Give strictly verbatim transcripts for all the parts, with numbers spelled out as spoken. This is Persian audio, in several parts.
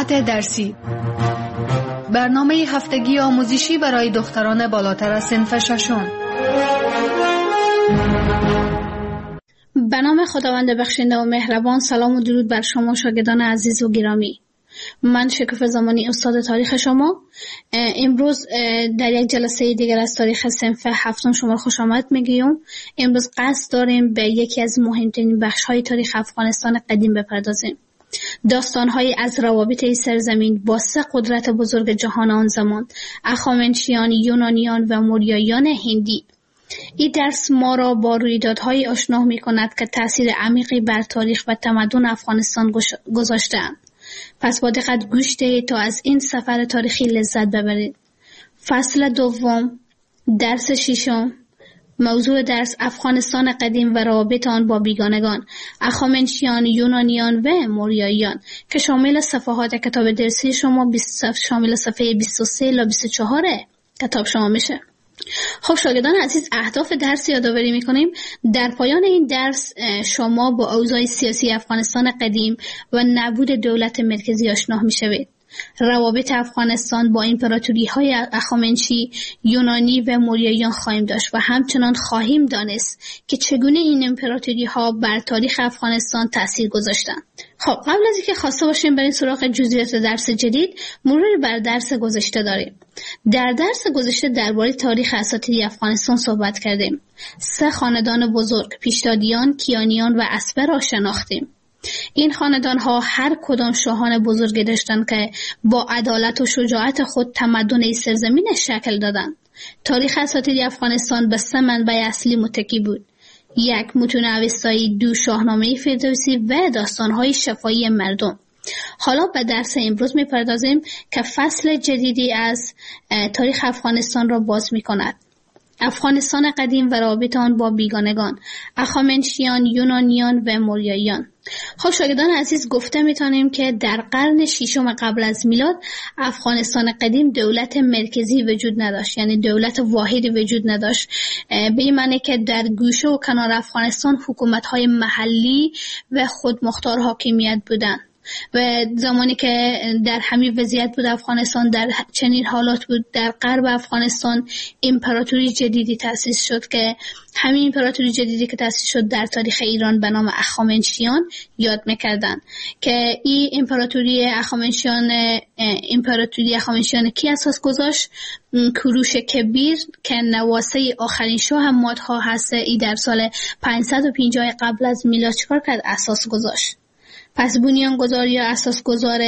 صفحات درسی، برنامه هفتگی آموزشی برای دختران بالاتر از صنف ششم. به نام خداوند بخشنده و مهربان. سلام و درود بر شما شاگردان عزیز و گرامی. من شکوفه زمانی استاد تاریخ شما. امروز در یک جلسه دیگر از تاریخ صنف هفتم شما خوش آمد میگیم. امروز قصد داریم به یکی از مهمترین بخش‌های تاریخ افغانستان قدیم بپردازیم. داستان‌هایی از روابط این سرزمین با سه قدرت بزرگ جهان آن زمان، اخامنشیان، یونانیان و موریاییان هندی. این درس ما را با رویدادهای آشنا می‌کند که تأثیر عمیقی بر تاریخ و تمدن افغانستان گذاشته‌اند. پس با دقت گوش دهید تا از این سفر تاریخی لذت ببرید. فصل دوم، درس ششم. موضوع درس افغانستان قدیم و روابط آن با بیگانگان، اخامنشیان، یونانیان و موریاییان، که شامل صفحات کتاب درسی شما شامل صفحه بیست و سه الی بیست و چهار کتاب شما میشه. خب شاگردان عزیز، اهداف درس یادآوری میکنیم. در پایان این درس شما با اوضاع سیاسی افغانستان قدیم و نبود دولت مرکزی آشنا میشوید. روابط افغانستان با امپراتوری های اخامنشی، یونانی و موریاییان خواهیم داشت و همچنان خواهیم دانست که چگونه این امپراتوری ها بر تاریخ افغانستان تأثیر گذاشتند. خب قبل از اینکه خواسته باشیم بریم سراغ جزئیات درس جدید، مروری بر درس گذشته داریم. در درس گذشته درباره تاریخ اساطیری افغانستان صحبت کردیم. سه خاندان بزرگ، پیشدادیان، کیانیان و اسبه را شناختیم. این خاندان ها هر کدام شاهان بزرگی داشتند که با عدالت و شجاعت خود تمدن این سرزمین شکل دادند. تاریخ اساطیری افغانستان به سه منبع اصلی متکی بود: یک، متون اوستایی، دو، شاهنامه فردوسی و داستان‌های شفاهی مردم. حالا به درس امروز می‌پردازیم که فصل جدیدی از تاریخ افغانستان را باز می‌کند. افغانستان قدیم و روابط آن با بیگانگان، اخامنشیان، یونانیان و موریاییان. خب شاگردان عزیز، گفته میتونیم که در قرن ششم قبل از میلاد افغانستان قدیم دولت مرکزی وجود نداشت، یعنی دولت واحدی وجود نداشت. به این معنی که در گوشه و کنار افغانستان حکومت‌های محلی و خودمختار حاکمیت بودند. و زمانی که در همین وضعیت بود افغانستان، در چنین حالات بود، در غرب افغانستان امپراتوری جدیدی تأسیس شد که همین امپراتوری جدیدی که تأسیس شد در تاریخ ایران به نام اخامنشیان یاد میکردن. که این امپراتوری اخامنشیان امپراتوری اخامنشیان کی اساس گذاشت؟ کوروش کبیر که نواسه آخرین شاه مادها هست، ای در سال پانصد و پنجاه قبل از میلاد چیکار کرد؟ اساس گذاشت. پس بنیانگذار یا اساسگذار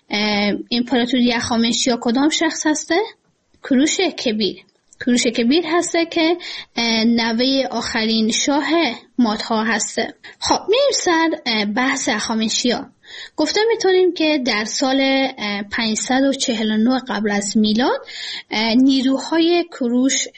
امپراتوری اخامنشیا کدام شخص هسته؟ کوروش کبیر. کوروش کبیر هسته که نوه آخرین شاه مادها هسته. خب میریم سر بحث اخامنشیا. گفته میتونیم که در سال پانصد و چهل و نه قبل از میلاد نیروهای کوروش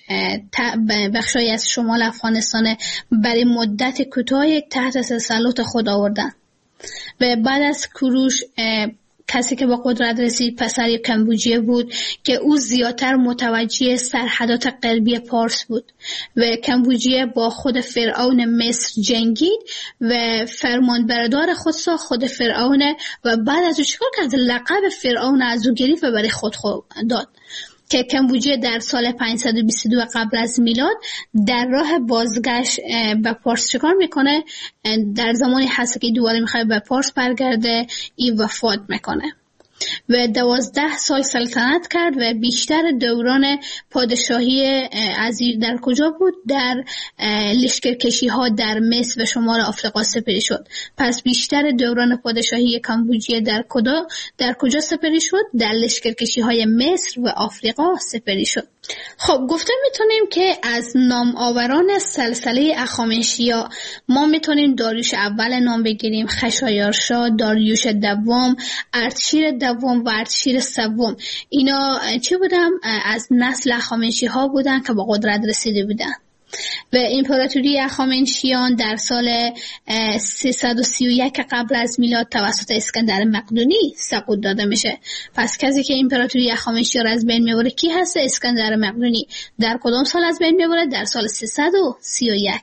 بخشای از شمال افغانستان برای مدت کوتاه تحت تسلط خود آوردند. و بعد از کوروش کسی که با قدرت رسید پسر کمبوجیه بود که او زیادتر متوجه سرحدات غربی پارس بود و کمبوجیه با خود فرعون مصر جنگید و فرمانبردار خود سا خود فرعون و بعد از او چیکار کرد؟ لقب فرعون از او گرفت و برای خود خود داد. که کمبوجیه در سال پانصد و بیست و دو قبل از میلاد در راه بازگشت به پارس چیکار میکنه؟ در زمانی هست که دوباره میخواد به پارس برگرده، این وفات میکنه و دوازده سال سلطنت کرد و بیشتر دوران پادشاهی عزیز در کجا بود؟ در لشکرکشی ها در مصر و شمال آفریقا سپری شد. پس بیشتر دوران پادشاهی کمبوجیه در کجا در کجا سپری شد؟ در لشکرکشی های مصر و آفریقا سپری شد. خب گفته میتونیم که از نام آوران سلسله اخامنشیا ما میتونیم داریوش اول نام بگیریم، خشایارشا، داریوش دوم، اردشیر دوم و اردشیر سوم. اینا چی بودن؟ از نسل اخامنشی ها بودن که با قدرت رسیده بودن. و امپراتوری اخامنشیان در سال سیصد و سی و یک قبل از میلاد توسط اسکندر مقدونی سقوط داده میشه. پس کسی که امپراتوری اخامنشیان را از بین میبره کی هست؟ اسکندر مقدونی. در کدام سال از بین میبره؟ در سال سیصد و سی و یک.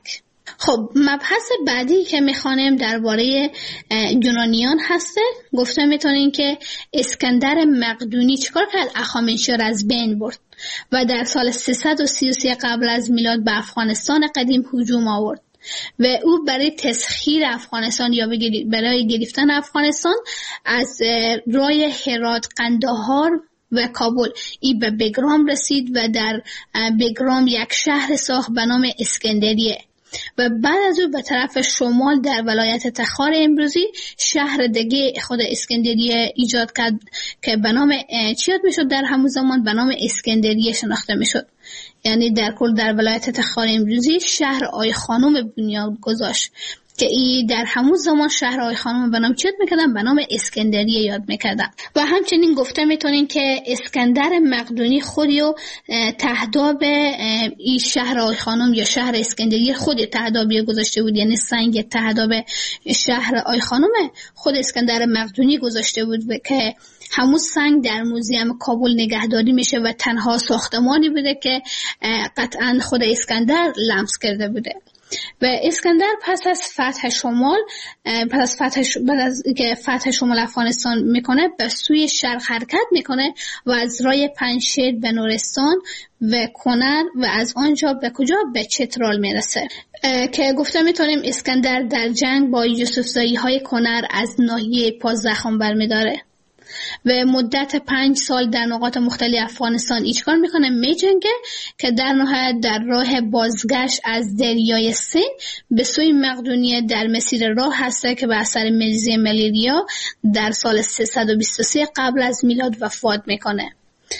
خب مبحث بعدی که میخوانیم درباره یونانیان هسته. گفته میتونین که اسکندر مقدونی چیکار کرد؟ اخامنشیان از بین برد و در سال سیصد و سی و سه قبل از میلاد به افغانستان قدیم هجوم آورد و او برای تسخیر افغانستان یا برای گرفتن افغانستان از راه هرات، قندهار و کابل ای به بگرام رسید و در بگرام یک شهر ساخت به نام اسکندریه و بعد از او به طرف شمال در ولایت تخار امروزی شهر دیگه خود اسکندریه ایجاد کرد که به نام چی یاد میشد؟ در همون زمان به نام اسکندریه شناخته میشد. یعنی در کل در ولایت تخار امروزی شهر آی خانم بنیاد گذاشت که ای در همون زمان شهر آی خانم به نام چی یاد میکردن؟ به نام اسکندریه یاد میکردن. و همچنین گفته میتونین که اسکندر مقدونی خودیو تهداب ای شهر آی خانم یا شهر اسکندریه خودی تهدابی گذاشته بود، یعنی سنگ تهداب شهر آی خانم خود اسکندر مقدونی گذاشته بود که همون سنگ در موزیم کابل نگهداری میشه و تنها ساختمانی بوده که قطعا خود اسکندر لمس کرده بوده. و اسکندر پس از فتح شمال پس از فتح ش... بعد از که فتح شمال افغانستان میکنه به سوی شرق حرکت میکنه و از راه پنجشیر به نورستان و کنر و از آنجا به کجا؟ به چترال میرسه که گفته میتونیم اسکندر در جنگ با یوسفزایی های کنر از ناحیه پازخان برمیداره و مدت پنج سال در نقاط مختلف افغانستان ایچکار میکنه میجنگه که در نهایت در راه بازگشت از دریای سین به سوی مقدونیه در مسیر راه هسته که به اثر مریضی ملیریا در سال سیصد و بیست و سه قبل از میلاد وفات میکنه.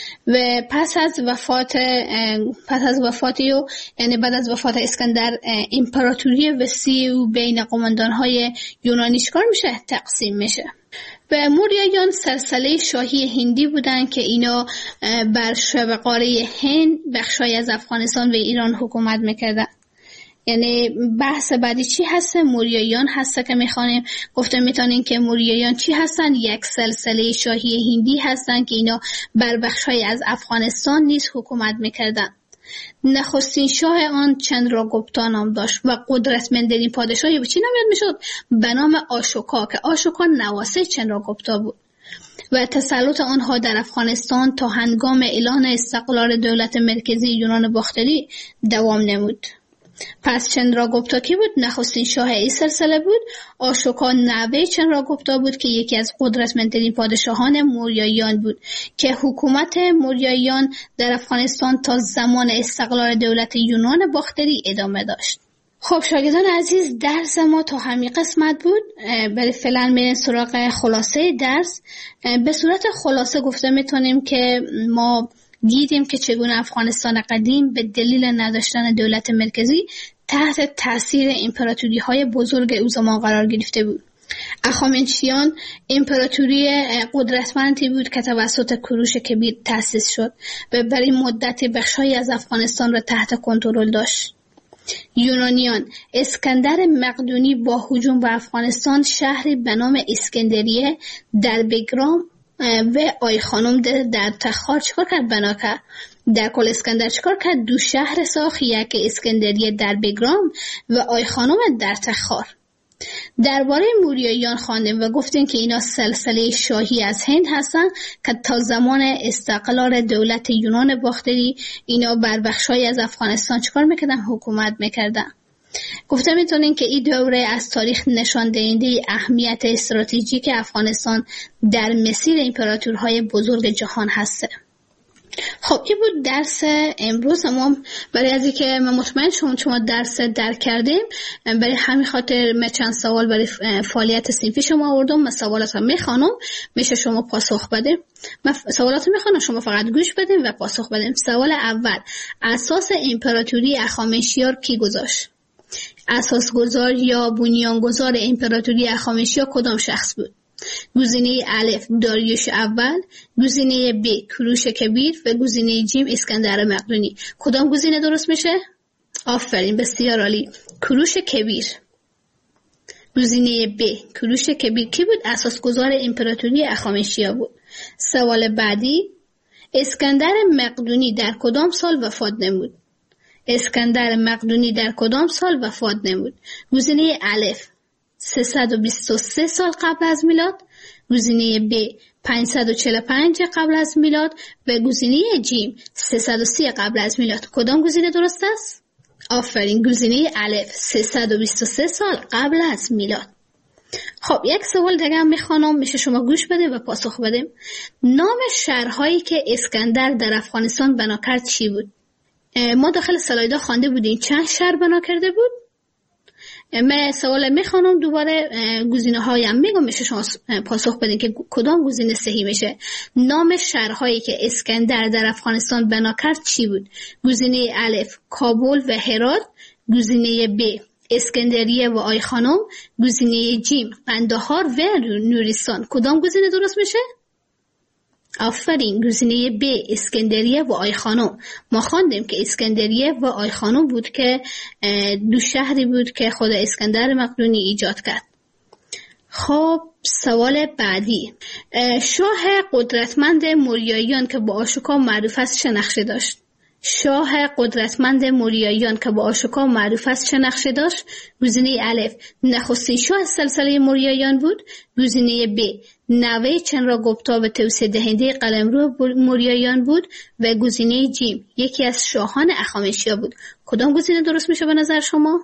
و پس از وفات پس از وفاتی و یعنی بعد از وفات اسکندر امپراتوری وسیع و بین قماندان‌های یونانی چیکار میشه؟ تقسیم میشه. و موریایان سلسله شاهی هندی بودن که اینا بر شبه قاره هند بخشای از افغانستان و ایران حکومت میکردن. یعنی بحث بعدی چی هسته؟ موریایان هسته که میخوانیم. گفته میتونین که موریایان چی هستن؟ یک سلسله شاهی هندی هستن که اینا بر بخشای از افغانستان نیز حکومت میکردن. نخستین شاه آن چندراگوپتا نام داشت و قدرتمندترین پادشاهی به چی نام یاد میشد؟ به نام آشوکا که آشوکا نواسه چندراگوپتا بود و تسلط آنها در افغانستان تا هنگام اعلان استقلال دولت مرکزی یونان باختری دوام نمود. پس چندراگوپتا کی بود؟ نخستین شاه این سلسله بود. آشوکا نوه چندراگوپتا بود که یکی از قدرتمندترین پادشاهان موریاییان بود که حکومت موریاییان در افغانستان تا زمان استقلال دولت یونان باختری ادامه داشت. خب شاگردان عزیز، درس ما تا همین قسمت بود. برای فعلا میریم سراغ خلاصه درس. به صورت خلاصه گفته میتونیم که ما دیدیم که چگونه افغانستان قدیم به دلیل نداشتن دولت مرکزی تحت تاثیر امپراتوری های بزرگ او زمان قرار گرفته بود. اخامنشیان امپراتوری قدرتمندی بود که توسط کوروش کبیر تأسیس شد و برای مدتی بخش‌هایی از افغانستان را تحت کنترل داشت. یونانیان اسکندر مقدونی با هجوم به افغانستان شهری به نام اسکندریه در بگرام و آی خانم در تخار چکار کرد؟ بنا کرد. در کل اسکندر چکار کرد؟ دو شهر ساخت، یک اسکندریه در بگرام و آی خانم در تخار. درباره موریاییان خواندیم و گفتیم که اینا سلسله شاهی از هند هستن که تا زمان استقلال دولت یونان باختری اینا بر بخشای از افغانستان چکار میکردن؟ حکومت میکردن. گفته میتونین که این دوره از تاریخ نشان دهنده اهمیت استراتژیک افغانستان در مسیر امپراتورهای بزرگ جهان هسته. خب این بود درس امروز ما. برای از اینکه من مطمئن شما شما درس درک کردیم، برای همین خاطر من چند سوال برای فعالیت صنفی شما آوردم. من سوالات رو میخوانم، میشه شما پاسخ بده. من سوالات رو میخوانم، شما فقط گوش بدین و پاسخ بدین. سوال اول: اساس امپراتوری اخامنشیار کی گذاشت؟ اساسگذار یا بنیانگذار امپراتوری اخامنشیار کدام شخص بود؟ گزینه الف داریوش اول، گزینه ب کوروش کبیر و گزینه جیم اسکندر مقدونی. کدام گزینه درست میشه؟ آفرین، بسیار عالی، کوروش کبیر. گزینه ب کوروش کبیر کی بود؟ اساسگذار امپراتوری اخامنشیار بود. سوال بعدی: اسکندر مقدونی در کدام سال وفات نمود؟ اسکندر مقدونی در کدام سال وفات نمود؟ گزینه الف سیصد و بیست و سه سال قبل از میلاد، گزینه ب پانصد و چهل و پنج قبل از میلاد و گزینه جیم سیصد و سی قبل از میلاد. کدام گزینه درست است؟ آفرین، گزینه الف سیصد و بیست و سه سال قبل از میلاد. خب یک سوال دیگه هم میخوانم، میشه شما گوش بده و پاسخ بدیم. نام شهرهایی که اسکندر در افغانستان بنا کرد چی بود؟ ما داخل سلایدا خوانده بودیم چند شهر بنا کرده بود. من سوال میخوانم دوباره، گزینه هایم میگم، میشه شما پاسخ بدین که کدام گزینه صحیح میشه. نام شهرهایی که اسکندر در افغانستان بنا کرد چی بود؟ گزینه الف کابل و هرات، گزینه ب اسکندریه و آی خانم، گزینه جیم قندهار و نورستان. کدام گزینه درست میشه؟ آفرین، گزینه ب اسکندریه و آی خانم. ما خواندیم که اسکندریه و آی خانم بود که دو شهری بود که خود اسکندر مقدونی ایجاد کرد. خب سوال بعدی، شاه قدرتمند موریاییان که با آشوکا معروف است چه نقشه داشت؟ شاه قدرتمند موریاییان که با آشوکا معروف است چه نقشه داشت؟ گزینه الف نخستین شاه سلسله موریاییان بود، گزینه ب نوه چندراگوپتا و توسعه دهنده قلمرو موریاییان بود و گزینه جیم یکی از شاهان اخامنشیا بود. کدام گزینه درست میشه به نظر شما؟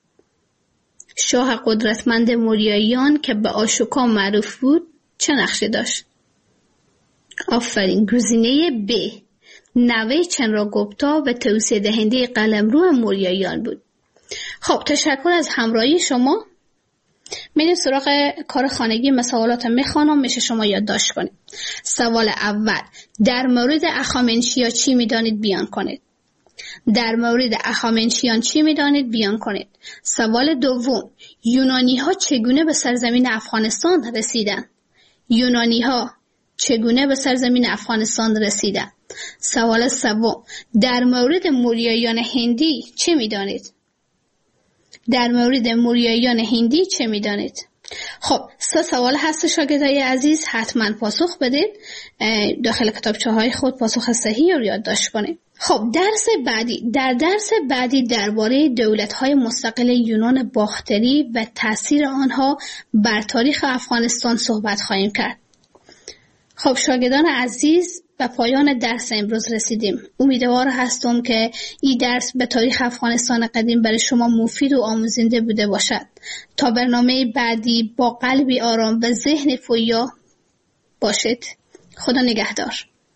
شاه قدرتمند موریاییان که به آشوکا معروف بود چه نقشه داشت؟ آفرین، گزینه ب نوه چندراگوپتا و توسعه دهنده قلمرو موریاییان بود. خب تشکر از همراهی شما. میریم سراغ کار خانگی. مسئولات میخوانم، میشه شما یادداشت کنید. سوال اول، در مورد اخامنشیا چی میدانید بیان کنید؟ در مورد اخامنشیان چی میدانید بیان کنید؟ سوال دوم، یونانی ها چگونه به سرزمین افغانستان رسیدند؟ یونانی ها چگونه به سرزمین افغانستان رسیدند؟ سوال سوم، در مورد موریاییان هندی چه میدانید؟ در مورد موریاییان هندی چه میدانید؟ خب سه سوال هست شاگردای عزیز، حتما پاسخ بدید. داخل کتابچه های خود پاسخ صحیح رو یادداشت کنید. خب درس بعدی، در درس بعدی درباره دولت‌های مستقل یونان باختری و تأثیر آنها بر تاریخ افغانستان صحبت خواهیم کرد. خب شاگردان عزیز، به پایان درس امروز رسیدیم. امیدوار هستم که این درس به تاریخ افغانستان قدیم برای شما مفید و آموزنده بوده باشد. تا برنامه بعدی با قلبی آرام و ذهن پویا باشید. خدا نگهدار.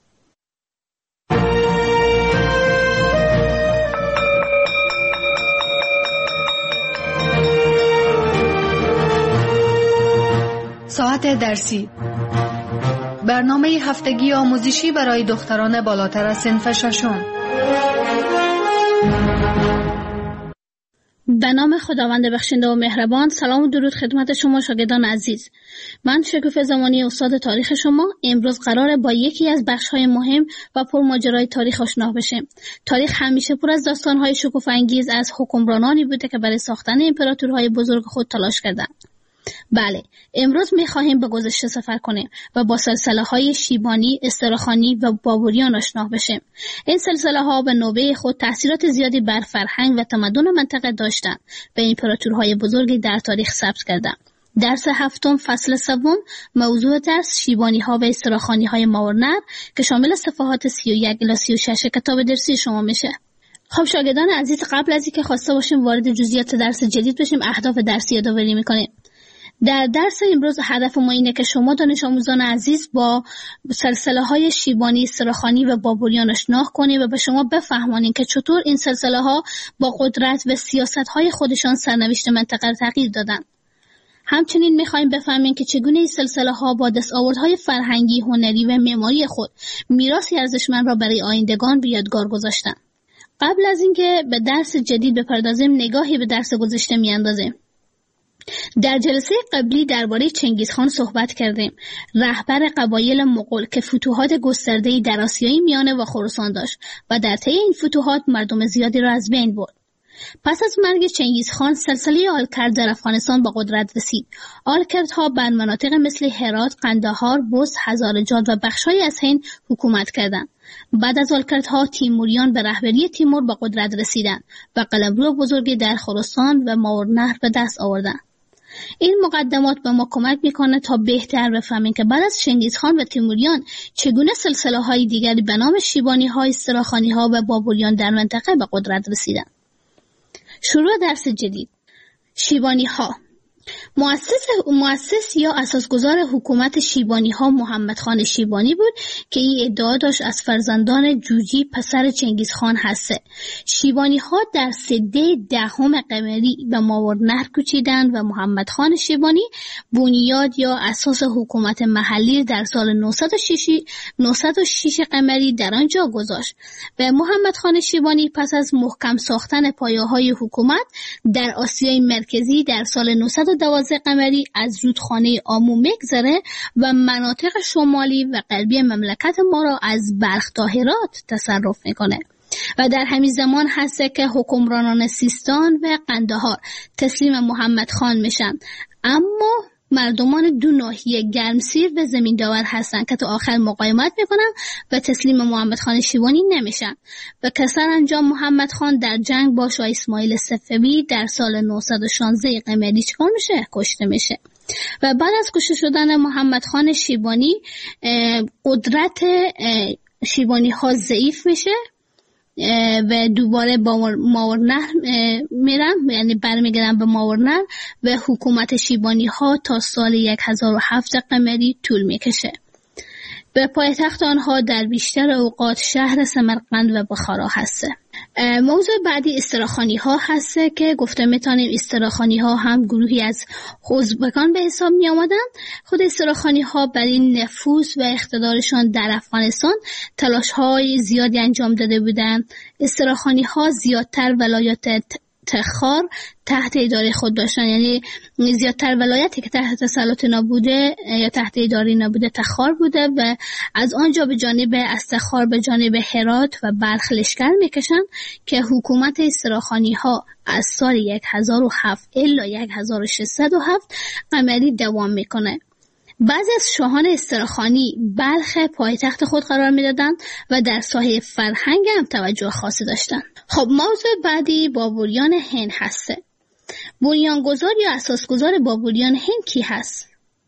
ساعت درسی، برنامه هفتگی آموزشی برای دختران بالاتر از صنف ششم. به نام خداوند بخشنده و مهربان. سلام و درود خدمت شما شاگردان عزیز. من شکوفه زمانی استاد تاریخ شما. امروز قراره با یکی از بخش‌های مهم و پرماجرای تاریخ آشنا بشیم. تاریخ همیشه پر از داستان‌های شکوفه‌انگیز از حکمرانانی بوده که برای ساختن امپراتورهای بزرگ خود تلاش کردند. بله، امروز می‌خواهیم به گذشته سفر کنیم و با سلسله‌های شیبانی، استرخانی و بابریان آشنا بشیم. این سلسله‌ها به نوبه خود تأثیرات زیادی بر فرهنگ و تمدن منطقه داشتند و امپراتورهای بزرگی در تاریخ ثبت کردند. درس هفتم فصل سوم، موضوع درس شیبانی‌ها و استرخانی‌های ماورنر که شامل صفحات سی و یک الی سی و شش کتاب درسی شما میشه. خب شاگردان عزیز، قبل از اینکه خواسته باشیم وارد جزئیات درس جدید بشیم، اهداف درسی یادآوری می‌کنیم. در درس امروز هدف ما اینه که شما دانش آموزان عزیز با سلسله های شیبانی، استرخانی و بابریان آشنا کنید و به شما بفهمانید که چطور این سلسله ها با قدرت و سیاست های خودشان سرنوشت منطقه را تغییر دادن. همچنین میخوایم بفهمیم که چگونه این سلسله ها با دستاوردهای فرهنگی، هنری و معماری خود میراثی ارزشمند را برای آیندگان به یادگار گذاشتن. قبل از اینکه به درس جدید بپردازیم، نگاهی به درس گذشته میاندازیم. در جلسه قبلی درباره چنگیزخان صحبت کردیم، رهبر قبایل مغول که فتوحات گسترده‌ای در آسیای میانه و خراسان داشت و در طی این فتوحات مردم زیادی را از بین برد. پس از مرگ چنگیزخان، سلسله آلکرد در افغانستان به قدرت رسید. آلکردها بر مناطق مثل هرات، قندهار، بست، هزارجات و بخش‌هایی از هند حکومت کردند. بعد از آلکردها تیموریان به رهبری تیمور به قدرت رسیدند و قلمرو بزرگی در خراسان و ماوراءالنهر به دست آوردند. این مقدمات به ما کمک میکنه تا بهتر بفهمیم که بعد از چنگیزخان و تیموریان چگونه سلسله های دیگری به نام شیبانی ها، استراخانی ها و بابلیان در منطقه به قدرت رسیدند. شروع درس جدید. شیبانی ها. مؤسس مؤسس یا اساسگذار حکومت شیبانی ها محمد خان شیبانی بود که این ادعا داشت از فرزندان جوجی پسر چنگیزخان هسته. شیبانی ها در سده دهم قمری به ماوراءالنهر کوچیدند و محمد خان شیبانی بنیاد یا اساس حکومت محلی در سال نهصد و شش قمری در آنجا گذاشت و محمد خان شیبانی پس از محکم ساختن پایه‌های حکومت در آسیای مرکزی در سال نهصد و دوازده قمری از رودخانه آمو میگذره و مناطق شمالی و غربی مملکت ما را از بلخ تا هرات تصرف میکنه و در همین زمان هسته که حکمرانان سیستان و قندهار تسلیم محمد خان میشن، اما مردمان دو ناحیه گرمسیر و زمین داور هستند که تا آخر مقاومت میکنن و تسلیم محمد خان شیبانی نمیشن و کسر انجام محمد خان در جنگ با شاه اسماعیل صفوی در سال نهصد و شانزده قمری چکار میشه؟ کشته میشه. و بعد از کشته شدن محمد خان شیبانی قدرت شیبانی ها ضعیف میشه و دوباره با ماوراءالنهر میرن، یعنی برمیگردن به ماوراءالنهر و حکومت شیبانی ها تا سال هزار و هفت قمری طول میکشه. به پایتخت آنها در بیشتر اوقات شهر سمرقند و بخارا هسته. موضوع بعدی استراخانی ها هسته که گفته میتونیم استراخانی ها هم گروهی از ازبکان به حساب می آمدن. خود استراخانی ها برای نفوذ و اقتدارشان در افغانستان تلاش های زیادی انجام داده بودند. استراخانی ها زیادتر ولایات تخار تحت اداره خود داشتن، یعنی زیادتر ولایتی که تحت تسلط نبوده یا تحت اداره نبوده تخار بوده و از آنجا به جانب از تخار به جانب هرات و بلخ لشکر میکشن که حکومت استراخانی ها از سال هزار و هفت الی هزار و ششصد و هفت قمری دوام میکنه. بعضی از شاهان استراخانی بلخ پایتخت خود قرار میدادند و در ساحه فرهنگ هم توجه خاصی داشتند. خب موضوع بعدی بابلیان هند هسته. بنیانگذار یا اساسگذار بابلیان هند کی هست؟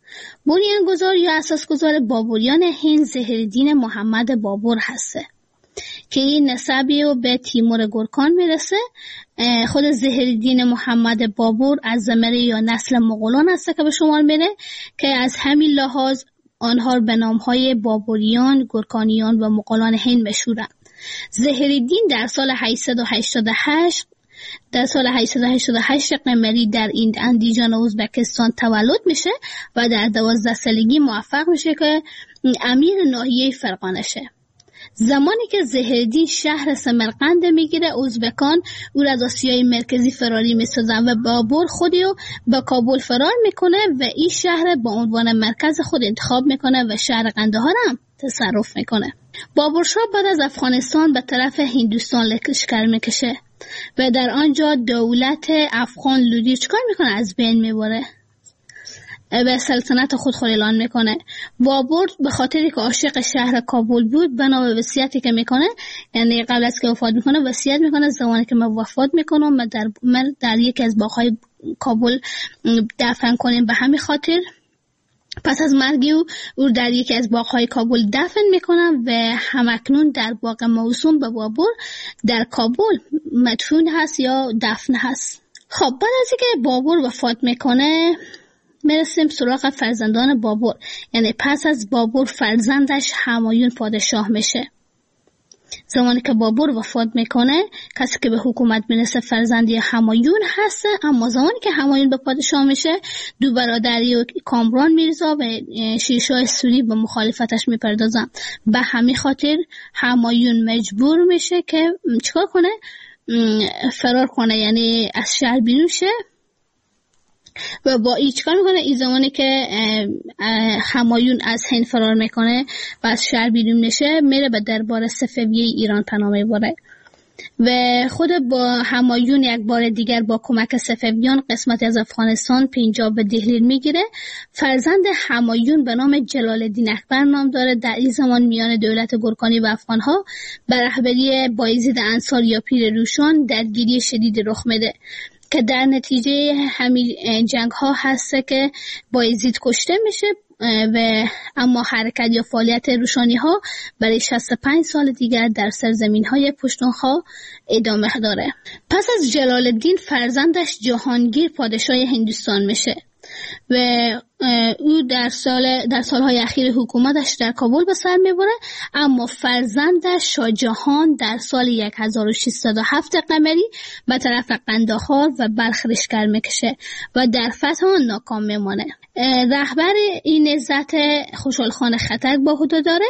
بنیانگذار یا اساسگذار بابلیان هند ظهیرالدین محمد بابر هسته که این نسبی رو به تیمور گورکان میرسه. خود ظهیرالدین محمد بابر از زمره یا نسل مغولان هسته که به شمار میره که از همین لحاظ آنها به نامهای بابریان، گورکانیان و مغولان هند مشهورند. ظهیرالدین در سال هشتصد و هشتاد و هشت در سال هشتصد و هشتاد و هشت قمری در اندیجان ازبکستان تولد میشه و در دوازده سالگی موفق میشه که امیر ناحیه فرغانه شه. زمانی که ظهیرالدین شهر سمرقند میگیره، ازبکان او را از آسیای مرکزی فراری میسازن و بابر خودی رو به کابل فرار میکنه و این شهر با عنوان مرکز خود انتخاب میکنه و شهر قندهار هم تصرف میکنه. بابر شاه بعد از افغانستان به طرف هندوستان لشکر میکشه و در آنجا دولت افغان لودی چکار میکنه؟ از بین میبره و سلطنت خود خود اعلان میکنه. بابر به خاطری که عاشق شهر کابل بود بنا به وصیتی که میکنه، یعنی قبل از که وفات میکنه وصیت میکنه زمانی که من وفات میکنم من در من در یکی از باغ‌های کابل دفن کنیم. به همین خاطر پس از مرگ او او در یکی از باغ‌های کابل دفن میکنم و همکنون در باغ موسوم به بابر در کابل مدفون هست یا دفن هست. خب بعد از اینکه بابر وفات میکنه میرسیم سراغ فرزندان بابر، یعنی پس از بابر فرزندش همایون پادشاه میشه. زمانی که بابر وفات میکنه کسی که به حکومت میرسه فرزندی همایون هسته، اما زمانی که همایون به پادشاه میشه دو برادری و کامران میرزا و شیرشاه سوری به مخالفتش میپردازن. به همین خاطر همایون مجبور میشه که چیکار کنه؟ فرار کنه، یعنی از شهر بیرون شه و با این چیکار میکنه؟ این زمانی که همایون از هند فرار میکنه و از شهر بیرون میشه میره به دربار صفوی ایران پناه میبره. و خود با همایون یک بار دیگر با کمک صفویان قسمت از افغانستان پنجاب به دهلی میگیره. فرزند همایون به نام جلال الدین اکبر نام داره. در این زمان میان دولت گورکانی و افغانها به رهبری بایزید انصار یا پیر روشان درگیری شدید رخ میده که در نتیجه همین جنگ ها هست که بایزید کشته میشه و اما حرکت یا فعالیت روشانی ها برای شصت و پنج سال دیگر در سرزمین های پشتونخوا ادامه داره. پس از جلال الدین فرزندش جهانگیر پادشاه هندوستان میشه و او در سال در سالهای اخیر حکومتش در کابل به سر میبره، اما فرزندش شاه جهان در سال هزار و ششصد و هفت قمری به طرف قندهار و بلخ لشکر میکشه و در فتح آن ناکام میمانه. رهبر این نهضت خوشحال خان خټک با عهده داره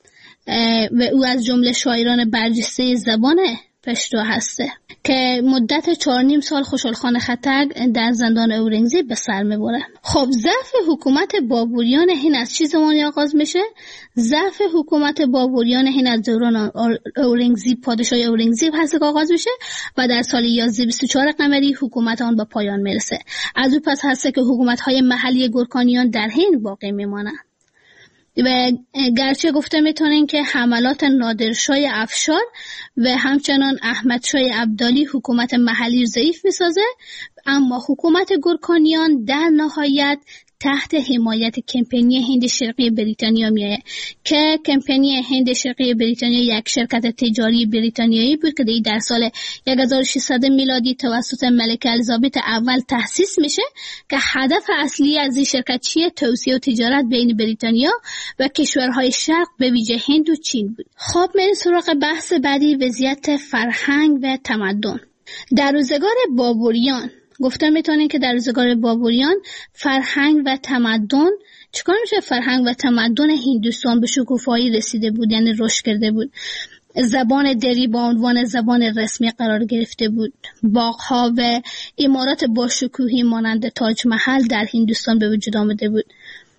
و او از جمله شاعران برجسته زبان پشتو هسته که مدت چهار نیم سال خوشحال خان خټک در زندان اورنگزیب به سر میبره. خب ضعف حکومت بابوریان هند از چه زمانی آغاز میشه؟ ضعف حکومت بابوریان هند از دوران اورنگزیب، پادشاه اورنگزیب هست که آغاز میشه و در سال یازده بیست و چهار قمری حکومت آن به پایان میرسه. از او پس هست که حکومت های محلی گورکانیان در هند باقی میمانند و گرچه گفته میتونن که حملات نادرشاه افشار و همچنان احمدشاه ابدالی حکومت محلی ضعیف میسازه، اما حکومت گورکانیان در نهایت تحت حمایت کمپانی هند شرقی بریتانیا میایه که کمپانی هند شرقی بریتانیا یک شرکت تجاری بریتانیایی بود که در سال هزار و ششصد میلادی توسط ملکه الیزابت اول تأسیس میشه که هدف اصلی از این شرکت چیه؟ توسعه و تجارت بین بریتانیا و کشورهای شرق به ویژه هند و چین بود. خب میریم سراغ بحث بعدی، وضعیت فرهنگ و تمدن. در روزگار بابوریان گفتم میتونین که در روزگار بابوریان فرهنگ و تمدن چیکار میشه؟ فرهنگ و تمدن هندوستان به شکوفایی رسیده بود، یعنی رشد کرده بود. زبان دری با عنوان زبان رسمی قرار گرفته بود. باغ‌ها و عمارات با شکوهی مانند تاج محل در هندوستان به وجود آمده بود.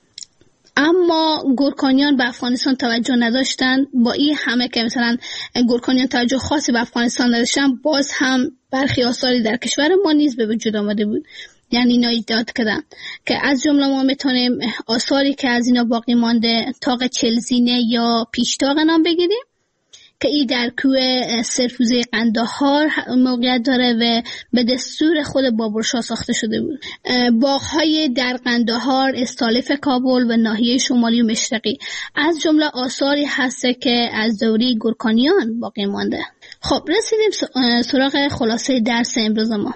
اما گورکانیان به افغانستان توجه نداشتند. با این همه که مثلا گورکانیان توجه خاصی به افغانستان نداشتن، باز هم برخی آثاری در کشور ما نیز به وجود آمده بود، یعنی اینا ایجاد کردن که از جمله ما میتونیم آثاری که از اینا باقی مانده طاق چلزینه یا پیشتاق نام بگیریم که ای در کوه سرفوزه قندهار موقعیت داره و به دستور خود بابرشاه ساخته شده بود. باغ‌های در قندهار، استالف کابل و ناحیه شمالی و مشرقی از جمله آثاری هست که از دوره گورکانیان باقی مانده. خب رسیدیم سراغ خلاصه درس امروز ما.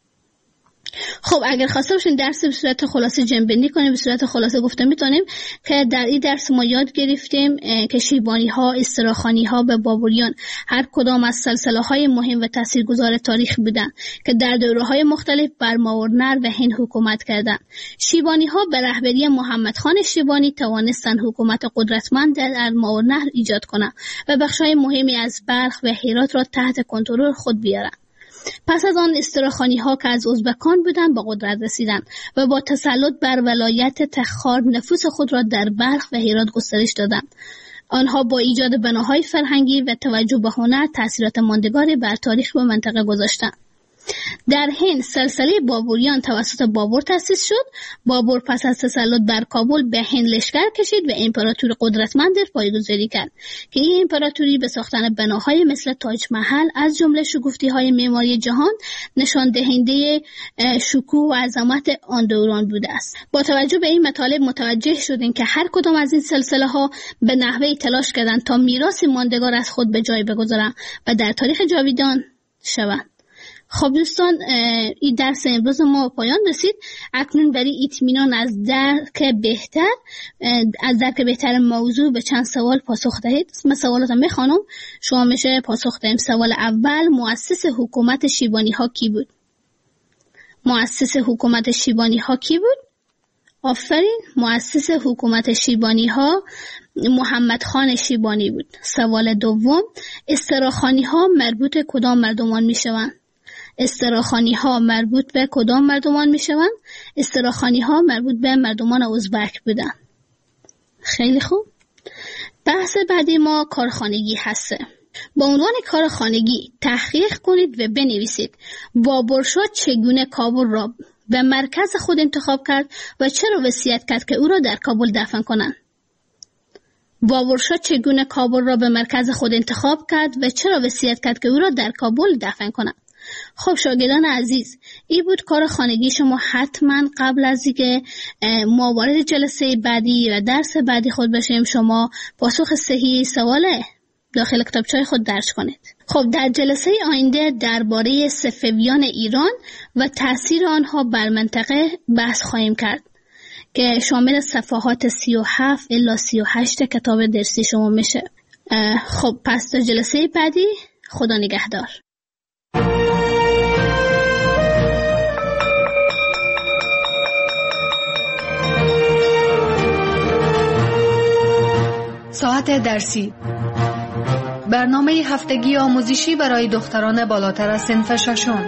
خب اگر خواسته باشین درس به صورت خلاصه جمع‌بندی کنیم، به صورت خلاصه گفته میتونیم که در این درس ما یاد گرفتیم که شیبانی ها، استراخانی ها به بابوریان هر کدام از سلسله های مهم و تاثیرگذار تاریخ بودن که در دوره های مختلف بر ماورنر و هند حکومت کردند. شیبانی ها به رهبری محمد خان شیبانی توانستند حکومت قدرتمند در ماورنر ایجاد کنند و بخش‌های مهمی از بلخ و هرات را تحت کنترل خود بیارند. پس از آن استراخانی ها که از ازبکان بودند به قدرت رسیدند و با تسلط بر ولایت تخار نفوذ خود را در بلخ و هرات گسترش دادند. آنها با ایجاد بناهای فرهنگی و توجه به هنر تأثیرات ماندگاری بر تاریخ و منطقه گذاشتند. در هند سلسله بابوریان توسط بابر تأسیس شد. بابر پس از تسلط بر کابل به هند لشکر کشید و امپراتوری قدرتمند پایه‌گذاری کرد که این امپراتوری به ساختن بناهای مثل تاج محل از جمله شگفتی‌های معماری جهان نشان دهنده شکوه و عظمت آن دوران بوده است. با توجه به این مطالب متوجه شدیم که هر کدام از این سلسله‌ها به نحوی تلاش کردند تا میراث ماندگار از خود به جای بگذارند و در تاریخ جاویدان شوند. خب دوستان، این درس امروز ما پایان رسید. اکنون برای اطمینان از درک بهتر از درک بهتر موضوع به چند سوال پاسخ دهید. من سوالاتم میخوانم، شما میشه پاسخ دهیم. سوال اول، مؤسس حکومت شیبانی ها کی بود؟ مؤسس حکومت شیبانی ها کی بود؟ آفرین، مؤسس حکومت شیبانی ها محمد خان شیبانی بود. سوال دوم، استراخانی ها مربوط کدام مردمان میشوند؟ استراخانی ها مربوط به کدام مردمان می شوند؟ استراخانی ها مربوط به مردمان ازبک بودن. خیلی خوب. بحث بعدی ما کارخانگی هسته. با عنوان کار خانگی تحقیق کنید و بنویسید بابرشاه چگونه کابل را به مرکز خود انتخاب کرد و چرا وصیت کرد که او را در کابل دفن کنند. بابرشاه چگونه کابل را به مرکز خود انتخاب کرد و چرا وصیت کرد که او را در کابل دفن کنند. خب شاگردان عزیز، این بود کار خانگی شما. حتما قبل از اینکه ما وارد جلسه بعدی و درس بعدی خود بشیم شما پاسخ صحیح سوال داخل کتابچه‌های خود درج کنید. خب در جلسه آینده درباره صفویان ایران و تأثیر آنها بر منطقه بحث خواهیم کرد که شامل صفحات سی و هفت الی سی و هشت کتاب درسی شما میشه. خب پس در جلسه بعدی خدا نگهدار. ساعت درسی، برنامه هفتگی آموزشی برای دختران بالاتر از صنف ششم.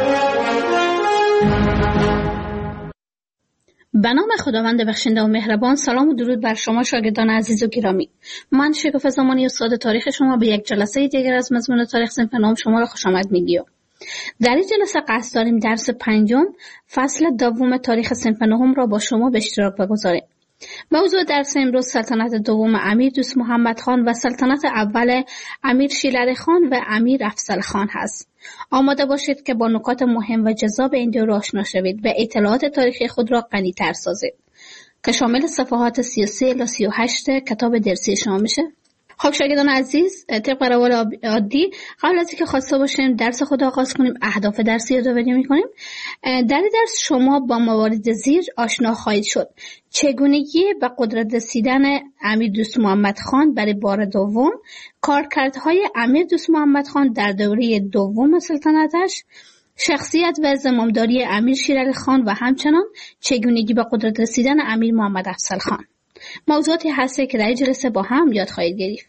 به نام خداوند بخشنده و مهربان. سلام و درود بر شما شاگردان عزیز و گرامی. من شکوفه زمانی استاد تاریخ شما به یک جلسه دیگر از مضمون تاریخ صنف نهم شما را خوش آمد میگیم. در این جلسه قصد داریم درس پنجم فصل دوم تاریخ صنف نهم را با شما به اشتراک بگذاریم. موضوع درس امروز سلطنت دوم امیر دوست محمد خان و سلطنت اول امیر شیرعلی خان و امیر افضل خان هست. آماده باشید که با نکات مهم و جذاب این دور آشنا شوید و اطلاعات تاریخی خود را غنی‌تر سازید که شامل صفحات سی و سه الی سی و هشت کتاب درسی شما میشه. خب شاگردان عزیز، طبق روال عادی قبل از اینکه خواسته باشیم درس خود آغاز کنیم اهداف درسی یادآوری می‌کنیم. در این درس شما با موارد زیر آشنا خواهید شد: چگونگی به قدرت رسیدن امیر دوست محمد خان برای بار دوم، کارکردهای امیر دوست محمد خان در دوره دوم سلطنتش، شخصیت و زمامداری امیر شیرعلی خان و همچنان چگونگی به قدرت رسیدن امیر محمد افضل خان. موضوعاتی هسته که در این جلسه با هم یاد خواهید گرفت.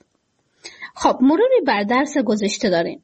خب مروری بر درس گذشته داریم.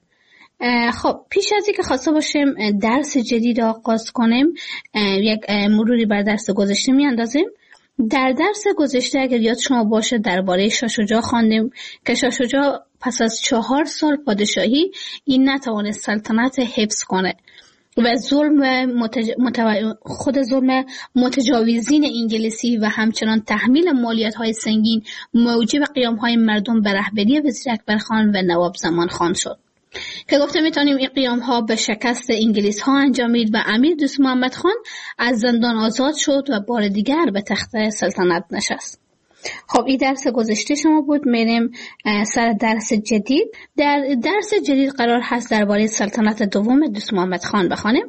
خب پیش از اینکه خواسته باشیم درس جدید آغاز کنیم یک مروری بر درس گذشته میاندازیم. در درس گذشته اگر یاد شما باشه درباره شاه شجاع خواندیم که شاه شجاع پس از چهار سال پادشاهی این نتوانست سلطنت حفظ کنه و ظلم متج... متو... خود ظلم متجاوزین انگلیسی و همچنان تحمیل مالیات‌های سنگین موجب قیام‌های مردم به رهبری وزیر اکبر خان و نواب زمان خان شد که گفته میتونیم این قیام‌ها به شکست انگلیس‌ها انجامید و امیر دوست محمد خان از زندان آزاد شد و بار دیگر به تخت سلطنت نشست. خب این درس گذشته شما بود. میریم سر درس جدید. در درس جدید قرار هست درباره سلطنت دوم دوست محمد خان بخوانیم.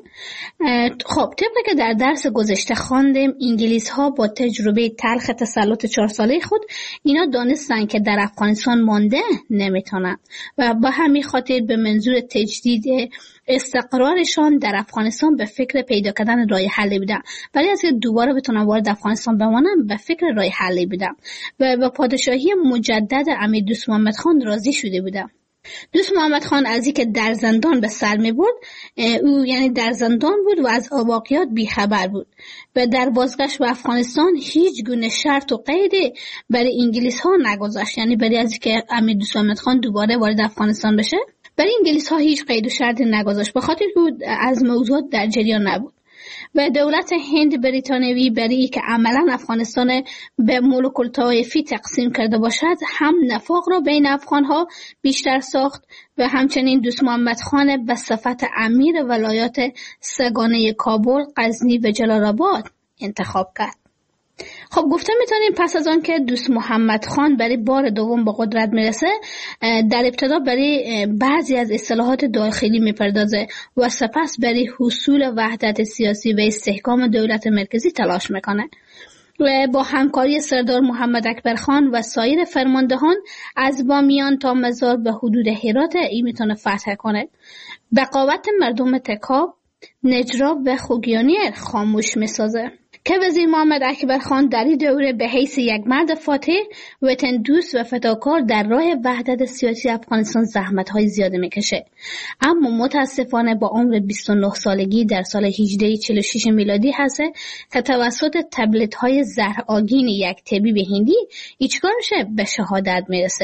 خب طبق که در درس گذشته خواندیم انگلیس ها با تجربه تلخ تسلط چهار ساله خود اینا دانستن که در افغانستان مانده نمیتونن و با همین خاطر به منظور تجدید استقرارشان در افغانستان به فکر پیدا کردن راه حلی بودن. ولی از که دوباره بتونن وارد افغانستان بمانن به فکر راه حلی بودن و با پادشاهی مجدد امیر دوست محمد خان راضی شده بودن. دوست محمد خان از اینکه در زندان به سر می برد، او یعنی در زندان بود و از واقعیات بیخبر بود و در بازگشت به افغانستان هیچ گونه شرط و قیدی برای انگلیس ها نگذاشت، یعنی برای از اینکه امیر دوست محمد خان دوباره وارد افغانستان بشه برای انگلیس ها هیچ قید و شرطی نگذاشت، به خاطر بود از موضوعات در جریان نبود و دولت هند بریتانیایی برای که عملا افغانستان به ملوک الطوایفی تقسیم کرده باشد هم نفاق را بین افغان ها بیشتر ساخت و همچنین دوست محمد خان به صفت امیر ولایات سگانه کابل، غزنی و جلال آباد انتخاب کرد. خب گفته میتونیم پس از آن که دوست محمد خان برای بار دوم به قدرت میرسه در ابتدا برای بعضی از اصلاحات داخلی میپردازه و سپس برای حصول وحدت سیاسی و استحکام دولت مرکزی تلاش میکنه و با همکاری سردار محمد اکبر خان و سایر فرماندهان از بامیان تا مزار به حدود هرات ای میتونه فتح کنه. بقاوت مردم تکاب، نجراب و خوگیانی خاموش میسازه که وزیر محمد اکبر خان در این دوره به حیث یک مرد فاتح، وطن دوست و فداکار در راه وحدت سیاسی افغانستان زحمت‌های زیاده میکشه. اما متاسفانه با عمر بیست و نه سالگی در سال هجده چهل و شش میلادی هست که توسط تبلیت‌های زهرآگین یک طبیب هندی هیچگاه میشه به شهادت میرسه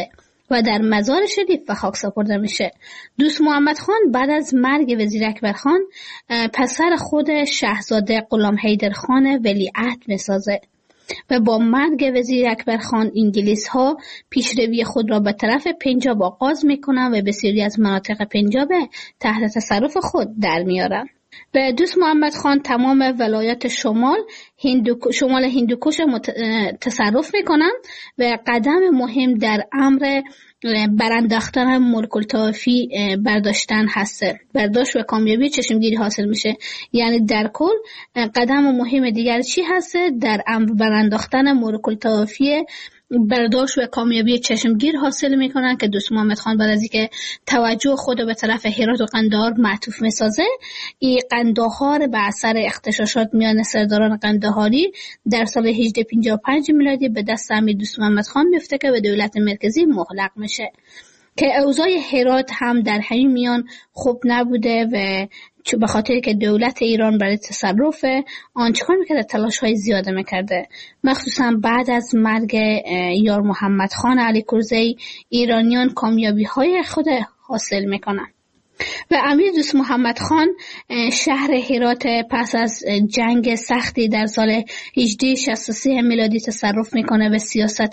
و در مزار شریف به خاک سپرده میشه. دوست محمد خان بعد از مرگ وزیر اکبر خان پسر خود شاهزاده غلام حیدر خان ولیعهد میسازه و با مرگ وزیر اکبر خان انگلیس ها پیشروی خود را به طرف پنجاب آغاز میکنن و بسیاری از مناطق پنجاب تحت تصرف خود در میارن. و دوست محمد خان تمام ولایات شمال هندو شمال هندوکش تصرف میکنن و قدم مهم در امر برانداختن ملک الطوایفی برداشتن هسته. برداشت و کامیابی چشمگیری حاصل میشه. یعنی در کل قدم مهم دیگر چی هسته؟ در امر برانداختن ملک الطوایفی برداشت و کامیابی چشمگیر حاصل میکنن که دوست محمد خان بعد از اینکه توجه خود به طرف هرات و قندهار معطوف میسازه، این قندهار به اثر اغتشاشات میان سرداران قندهاری در سال هجده پنجاه و پنج میلادی به دست امیر دوست محمد خان میفته که به دولت مرکزی مغلق میشه که اوضاع هرات هم در همین میان خوب نبوده و به خاطر که دولت ایران برای تصرف آن چکار میکرده؟ تلاش های زیاده میکرده. مخصوصا بعد از مرگ یار محمد خان علی کرزی ایرانیان کامیابی های خود حاصل میکنن و امیر دوست محمد خان شهر هرات پس از جنگ سختی در سال هجده شصت و سه میلادی تصرف میکنه و سیاست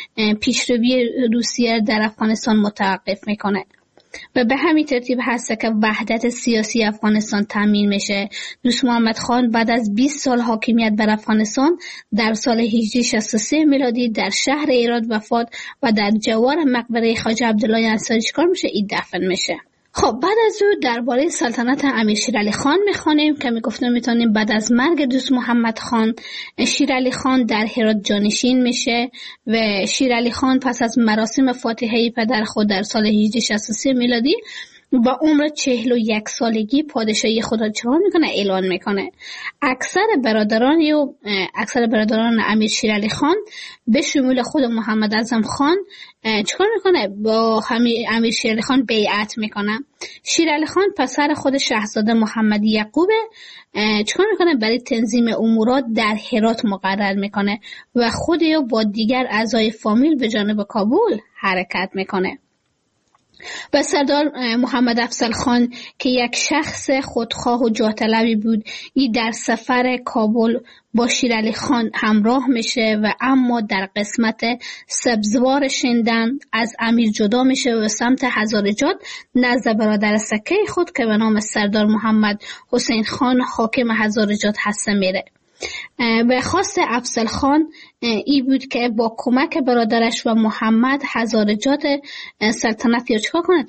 پیشروی روسیه در افغانستان متوقف میکنه و به همین ترتیب هست که وحدت سیاسی افغانستان تامین میشه. دوست محمد خان بعد از بیست سال حاکمیت بر افغانستان در سال هجده شصت و سه میلادی در شهر هرات وفات و در جوار مقبره خواجه عبدالله انصاری چیکار میشه؟ این دفن میشه. خب بعد از او درباره سلطنت امیر شیرعلی خان میخوانیم که میگفتم میتونیم بعد از مرگ دوست محمد خان شیرعلی خان در هرات جانشین میشه و شیرعلی خان پس از مراسم فاتحه پدر خود در سال هجده شصت و سه میلادی با عمر چهل و یک سالگی پادشاهی خود را چکار میکنه؟ اعلان میکنه. اکثر برادران و اکثر برادران امیر شیرعلی خان به شمول خود محمد اعظم خان چکار میکنه؟ با امیر شیرعلی خان بیعت میکنه. شیرعلی خان پسر خود شاهزاده محمد یعقوب چکار میکنه؟ برای تنظیم امورات در هرات مقرر میکنه و خود یا با دیگر اعضای فامیل به جانب کابل حرکت میکنه. و سردار محمد افضل خان که یک شخص خودخواه و جاه طلبی بود، این در سفر کابل با شیرعلی خان همراه میشه و اما در قسمت سبزوار شندن از امیر جدا میشه و سمت هزارجات نزد برادر سکه خود که به نام سردار محمد حسین خان حاکم هزارجات هسته میره. و خواست افضل خان ای بود که با کمک برادرش و محمد هزارجات سلطنت یا چکار کنه؟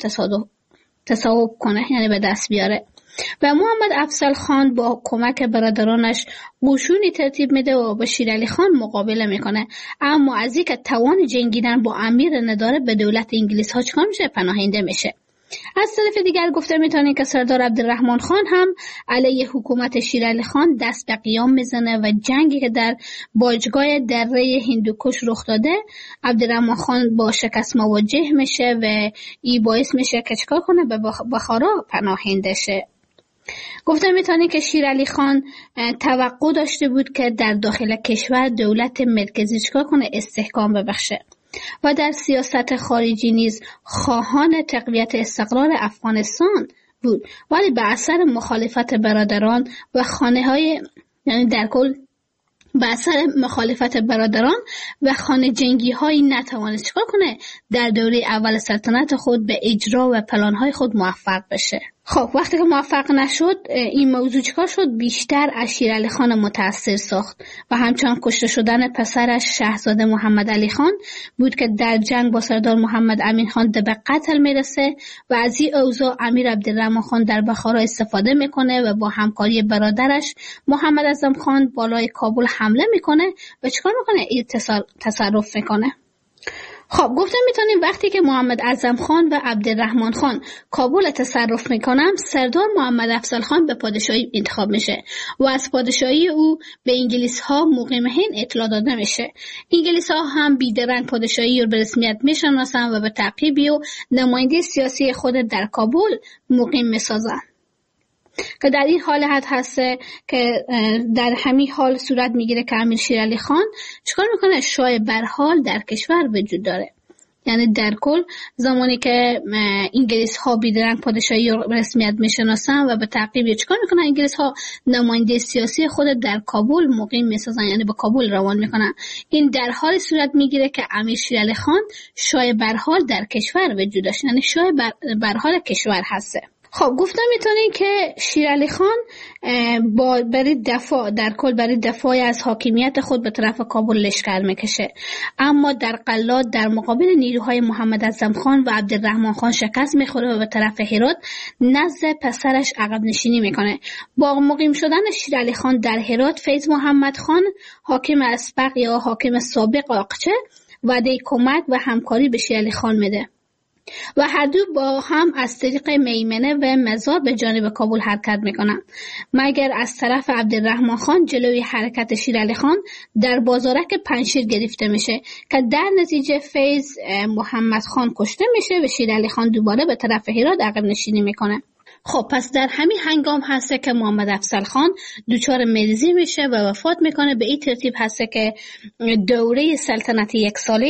تصاحب کنه، یعنی به دست بیاره. و محمد افضل خان با کمک برادرانش قشونی ترتیب میده و با شیرعلی خان مقابله میکنه، اما از اینکه توان جنگیدن با امیر نداره به دولت انگلیس ها چکار میشه؟ پناهنده میشه. از طرف دیگر گفته میتونیم که سردار عبدالرحمن خان هم علیه حکومت شیرعلی خان دست به قیام میزنه و جنگی که در باجگاه دره هندوکش رخ داده عبدالرحمن خان با شکست مواجه میشه و این باعث میشه که چکار کنه؟ به بخارا پناهنده شه. گفته میتونیم که شیرعلی خان توقع داشته بود که در داخل کشور دولت مرکزی چکار کنه؟ استحکام ببخشه و در سیاست خارجی نیز خواهان تقویت استقرار افغانستان بود، ولی به اثر مخالفت برادران و خانه های یعنی در کل به اثر مخالفت برادران و خانه جنگی هایی نتوانست چکار کنه؟ در دوره اول سلطنت خود به اجرا و پلان های خود موفق بشه. خب وقتی که موفق نشد این موضوع چکار شد؟ بیشتر از شیرعلی خان متاثر ساخت و همچنان کشته شدن پسرش شاهزاده محمد علی خان بود که در جنگ با سردار محمد امین خان به قتل میرسه و از این اوضاع امیر عبدالرحمن خان در بخارا استفاده میکنه و با همکاری برادرش محمد اعظم خان بالای کابل حمله میکنه و چکار میکنه؟ این تصرف میکنه. خب گفتم میتونیم وقتی که محمد اعظم خان و عبدالرحمن خان کابل تصرف میکنن، سردار محمد افضل خان به پادشاهی انتخاب میشه و از پادشاهی او به انگلیس ها مقیم هند اطلاع داده میشه. انگلیس ها هم بیدرنگ پادشاهی رو به رسمیت میشناسن و به تعقیبی و نماینده سیاسی خود در کابل مقیم میسازن که در این حالت هسته که در همین حال صورت میگیره که امیر شیرعلی خان چکار میکنه؟ شاه برحال در کشور وجود داره. یعنی در کل زمانی که انگلیس ها بیدرنگ پادشاهی رسمیت میشناسن و به تعقیب چیکار میکنن؟ انگلیس ها نماینده سیاسی خود در کابل مقیم میسازن، یعنی به کابل روان میکنن. این در حال صورت میگیره که امیر شیر علی خان شاه برحال در کشور وجود داشت، یعنی شاه برحال کشور هسته. خب گفتم میتونین که شیر علی خان با برای دفاع در کل برای دفاع از حاکمیت خود به طرف کابل لشکر میکشه، اما در قلات در مقابل نیروهای محمد اعظم خان و عبدالرحمن خان شکست میخوره و به طرف هرات نزد پسرش عقب نشینی میکنه. با مقیم شدن شیر علی خان در هرات، فیض محمد خان حاکم اسبق یا حاکم سابق آقچه وعده کمک و همکاری به شیر علی خان میده و هر دو با هم از طریق میمنه و مزار به جانب کابل حرکت میکنن، مگر از طرف عبدالرحمن خان جلوی حرکت شیر علی خان در بازارک پنشیر گرفته میشه که در نتیجه فیض محمد خان کشته میشه و شیر علی خان دوباره به طرف هرات عقب نشینی میکنه. خب پس در همین هنگام هسته که محمد افضل خان دچار مریضی میشه و وفات میکنه. به این ترتیب هسته که دوره سلطنت یک ساله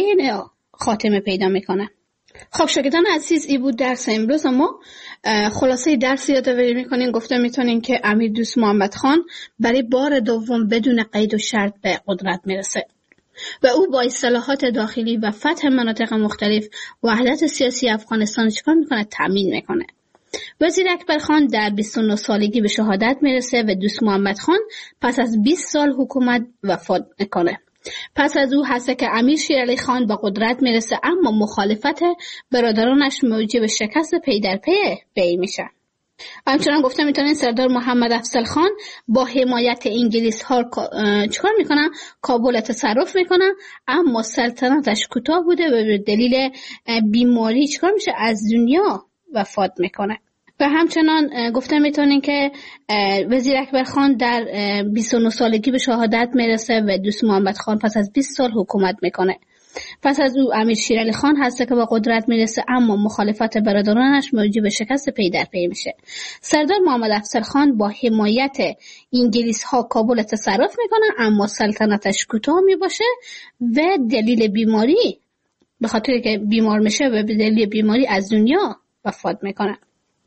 خاتمه پیدا میکنه. خب شاگردان عزیز، این بود درس امروز. ما خلاصه درس یادآوری میکنیم. گفته میتونیم که امیر دوست محمد خان برای بار دوم بدون قید و شرط به قدرت میرسه و او با اصلاحات داخلی و فتح مناطق مختلف وحدت سیاسی افغانستان چیکار میکنه؟ تامین میکنه. وزیر اکبر خان در بیست و نه سالگی به شهادت میرسه و دوست محمد خان پس از بیست سال حکومت وفات میکنه. پس از او هسته که امیر شیر علی خان به قدرت میرسه، اما مخالفت برادرانش موجب شکست پی در پی بی میشه. همچنان گفته میتونین سردار محمد افضل خان با حمایت انگلیس ها چیکار میکنن؟ کابل تصرف میکنن، اما سلطنتش کوتاه بوده و به دلیل بیماری چیکار میشه؟ از دنیا وفات میکنه. و همچنان گفته میتونین که وزیر اکبر خان در بیست و نه سالگی به شهادت میرسه و دوست محمد خان پس از بیست سال حکومت میکنه. پس از او امیر شیر علی خان هسته که به قدرت میرسه، اما مخالفت برادرانش موجب شکست پی در پی میشه. سردار محمد افضل خان با حمایت انگلیس ها کابل تصرف میکنه، اما سلطنتش کوتاه میباشه و دلیل بیماری، به خاطر که بیمار میشه و به دلیل بیماری از دنیا وفات میکنه.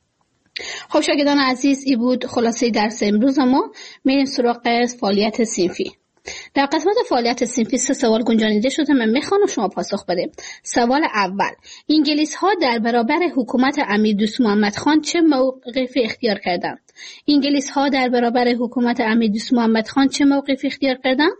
خب شاگردان عزیز، این بود خلاصه درس امروز. ما میریم سراغ فعالیت صنفی. در قسمت فعالیت صنفی سه سوال گنجانیده شده، من میخوام شما پاسخ بده. سوال اول: انگلیس ها در برابر حکومت امیر دوست محمد خان چه موقفی اختیار کردند؟ انگلیس ها در برابر حکومت امیر دوست محمد خان چه موقفی اختیار کردند؟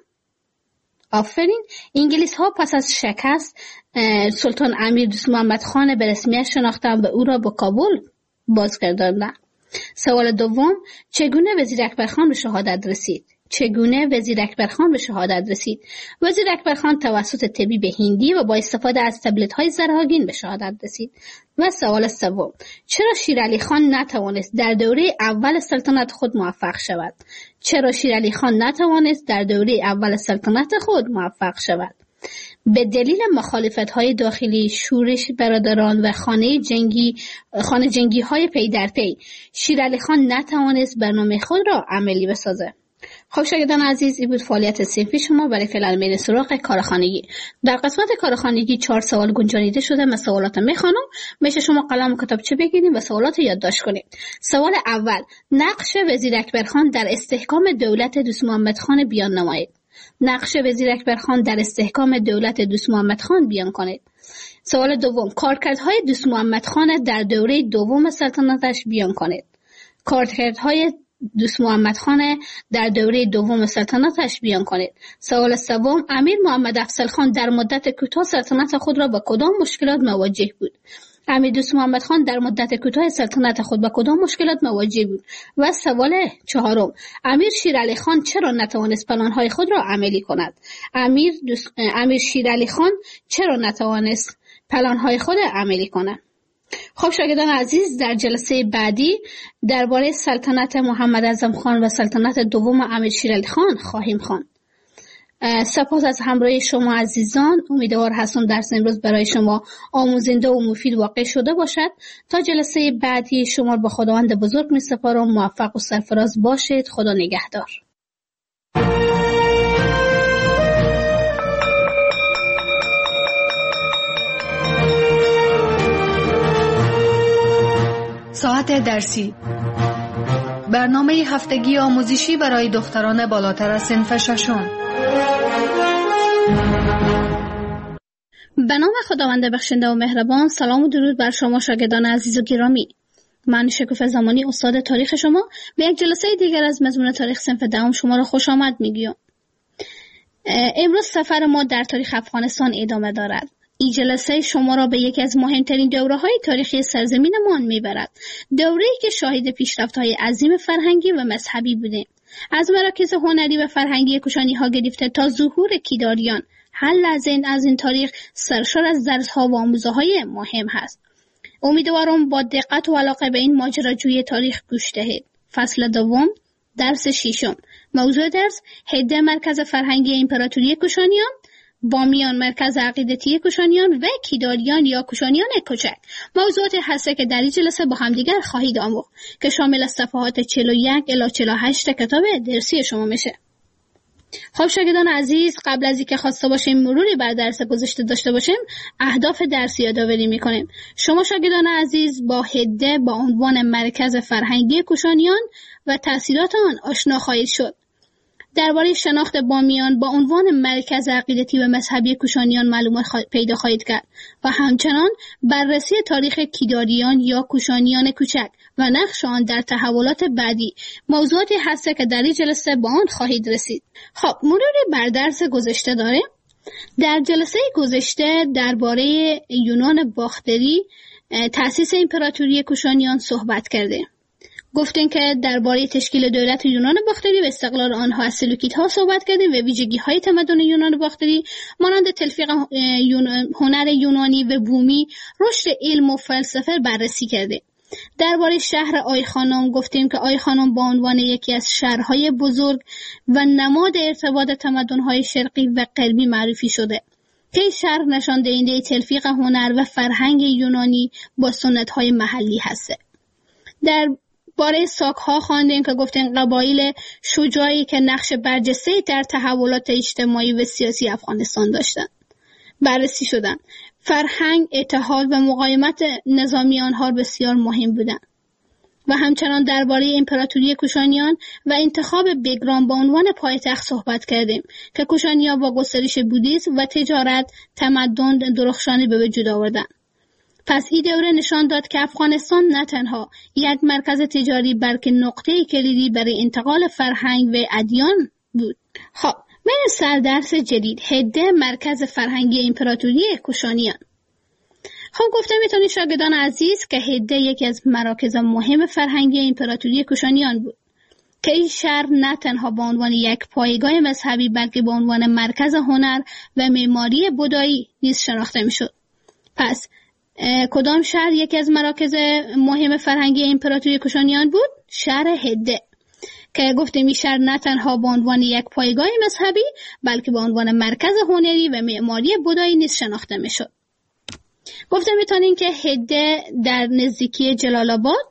آفرین. انگلیس ها پس از شکست سلطان امیر دوست محمد خان به رسمیت شناختند و او را به کابل بازگرداندند. سوال دوم: چگونه وزیر اکبر خان به شهادت رسید؟ چگونه وزیر اکبر خان به شهادت رسید؟ وزیر اکبر خان توسط طبیب هندی و با استفاده از تبلت های زرهاگین به شهادت رسید. و سوال سوم: چرا شیر علی خان نتوانست در دوره اول سلطنت خود موفق شود؟ چرا شیر علی خان نتوانست در دوره اول سلطنت خود موفق شود؟ به دلیل مخالفت‌های داخلی، شورش برادران و خانه جنگی خانه جنگی های پی در پی، شیر علی خان نتوانست برنامه خود را عملی بسازه. خب شاگردان عزیز، این بود فعالیت صنفی شما. برای فعلا میریم سراغ کارخانگی. در قسمت کارخانگی چهار سوال گنجانیده شده. من سوالات میخوانم، میشه شما قلم و کتابچه بگیرید و سوالات یادداشت کنید. سوال اول: نقش وزیر اکبر خان در استحکام دولت دوست محمد خان بیان نمایید. نقش وزیر اکبر خان در استحکام دولت دوست محمد خان بیان کنید. سوال دوم: کارکردهای دوست محمد خان در دوره دوم سلطنتش بیان کنید. کارکردهای دوست محمد خان در دوره دوم سلطنتش بیان کنید. سوال سوم: امیر محمد افضل خان در مدت کوتاه سلطنت خود را با کدام مشکلات مواجه بود؟ امیر دوست محمد خان در مدت کوتاه سلطنت خود با کدام مشکلات مواجه بود؟ و سوال چهارم: امیر شیر علی خان چرا نتوانست پلان‌های خود را عملی کند؟ امیر دوست... امیر شیر علی خان چرا نتوانست پلان‌های خود عملی کند؟ خب شاگردان عزیز، در جلسه بعدی درباره سلطنت محمد اعظم خان و سلطنت دوم امیر شیر علی خان خواهیم خواند. سپاس از همراهی شما عزیزان. امیدوار هستم درس امروز برای شما آموزنده و مفید واقع شده باشد. تا جلسه بعدی شما با خداوند بزرگ می سپارم. موفق و سرفراز باشید. خدا نگهدار. ساعت درسی، برنامه هفتگی آموزشی برای دختران بالاتر از صنف ششم. به نام خداوند بخشنده و مهربان. سلام و درود بر شما شاگردان عزیز و گرامی. من شکوفه زمانی استاد تاریخ شما به یک جلسه دیگر از مضمون تاریخ صنف دهم شما را خوش آمد میگویم. امروز سفر ما در تاریخ افغانستان ادامه دارد. این جلسه شما را به یکی از مهمترین دوره‌های تاریخی سرزمینمان میبرد. دوره‌ای که شاهد پیشرفت‌های عظیم فرهنگی و مذهبی بودیم. از مراکز هنری و فرهنگی کوشانی‌ها گرفته تا ظهور کیداریان، هر لحظه از این تاریخ سرشار از درس‌ها و آموزه‌های مهم هست. امیدوارم با دقت و علاقه به این ماجراجوی تاریخ گوش دهید. فصل دوم، درس ششم. موضوع درس: هده مرکز فرهنگی امپراتوری کوشانیان، بامیان مرکز عقیدتی کوشانیان و کیداریان یا کوشانیان کوچک. موضوعات هسته که در این جلسه با همدیگر خواهید آموخت که شامل صفحات چهل و یک الی چهل و هشت کتاب درسی شما میشه. خب شاگردان عزیز، قبل از اینکه خواسته باشیم مروری بر درس گذشته داشته باشیم، اهداف درسی یادآوری میکنیم. شما شاگردان عزیز با هده با عنوان مرکز فرهنگی کوشانیان و تأثیرات آن آشنا خواهید شد. درباره شناخت بامیان با عنوان مرکز عقیدتی و مذهبی کوشانیان معلومات پیدا خواهید کرد و همچنان بررسی تاریخ کیداریان یا کوشانیان کوچک و نقش آن در تحولات بعدی موضوعاتی هست که در این جلسه با آن خواهید رسید. خب مروری بر درس گذشته داره. در جلسه گذشته درباره یونان باختری، تأسیس امپراتوری کوشانیان صحبت کرده. گفتیم که درباره تشکیل دولت یونان باختری و استقلال آنها از سلوکیدها صحبت کردیم و ویژگی‌های تمدن یونان باختری مانند تلفیق هنر یونانی و بومی، رشد علم و فلسفه بررسی کرده. درباره شهر آیخانوم گفتیم که آیخانوم با عنوان یکی از شهرهای بزرگ و نماد ارتباط تمدن‌های شرقی و غربی معرفی شده که این شهر نشان دهنده تلفیق هنر و فرهنگ یونانی با سنت‌های محلی هست. در باره ساک‌ها خواندیم که گفتیم قبایل شجاعی که نقش برجسته‌ای در تحولات اجتماعی و سیاسی افغانستان داشتند بررسی شدند. فرهنگ، اتحاد و مقاومت نظامی آنها بسیار مهم بودند. و همچنان درباره امپراتوری کوشانیان و انتخاب بگرام به عنوان پایتخت صحبت کردیم که کوشانی‌ها با گسترش بودیسم و تجارت تمدن درخشانی به وجود آوردند. پس این دوره نشان داد که افغانستان نه تنها یک مرکز تجاری بلکه نقطه کلیدی برای انتقال فرهنگ و ادیان بود. خب من سردرس جدید، هده مرکز فرهنگی امپراتوری کوشانیان. خب گفتم میتونید شاگردان عزیز که هده یکی از مراکز مهم فرهنگی امپراتوری کوشانیان بود که این شهر نه تنها به عنوان یک پایگاه مذهبی بلکه به عنوان مرکز هنر و معماری بودایی نیز شناخته میشد. پس کدام شهر یکی از مراکز مهم فرهنگی امپراتوری کوشانیان بود؟ شهر هده که گفتیم این شهر نه تنها به عنوان یک پایگاه مذهبی بلکه به عنوان مرکز هنری و معماری بودایی نیز شناخته میشد. گفتم میتونیم که هده در نزدیکی جلال آباد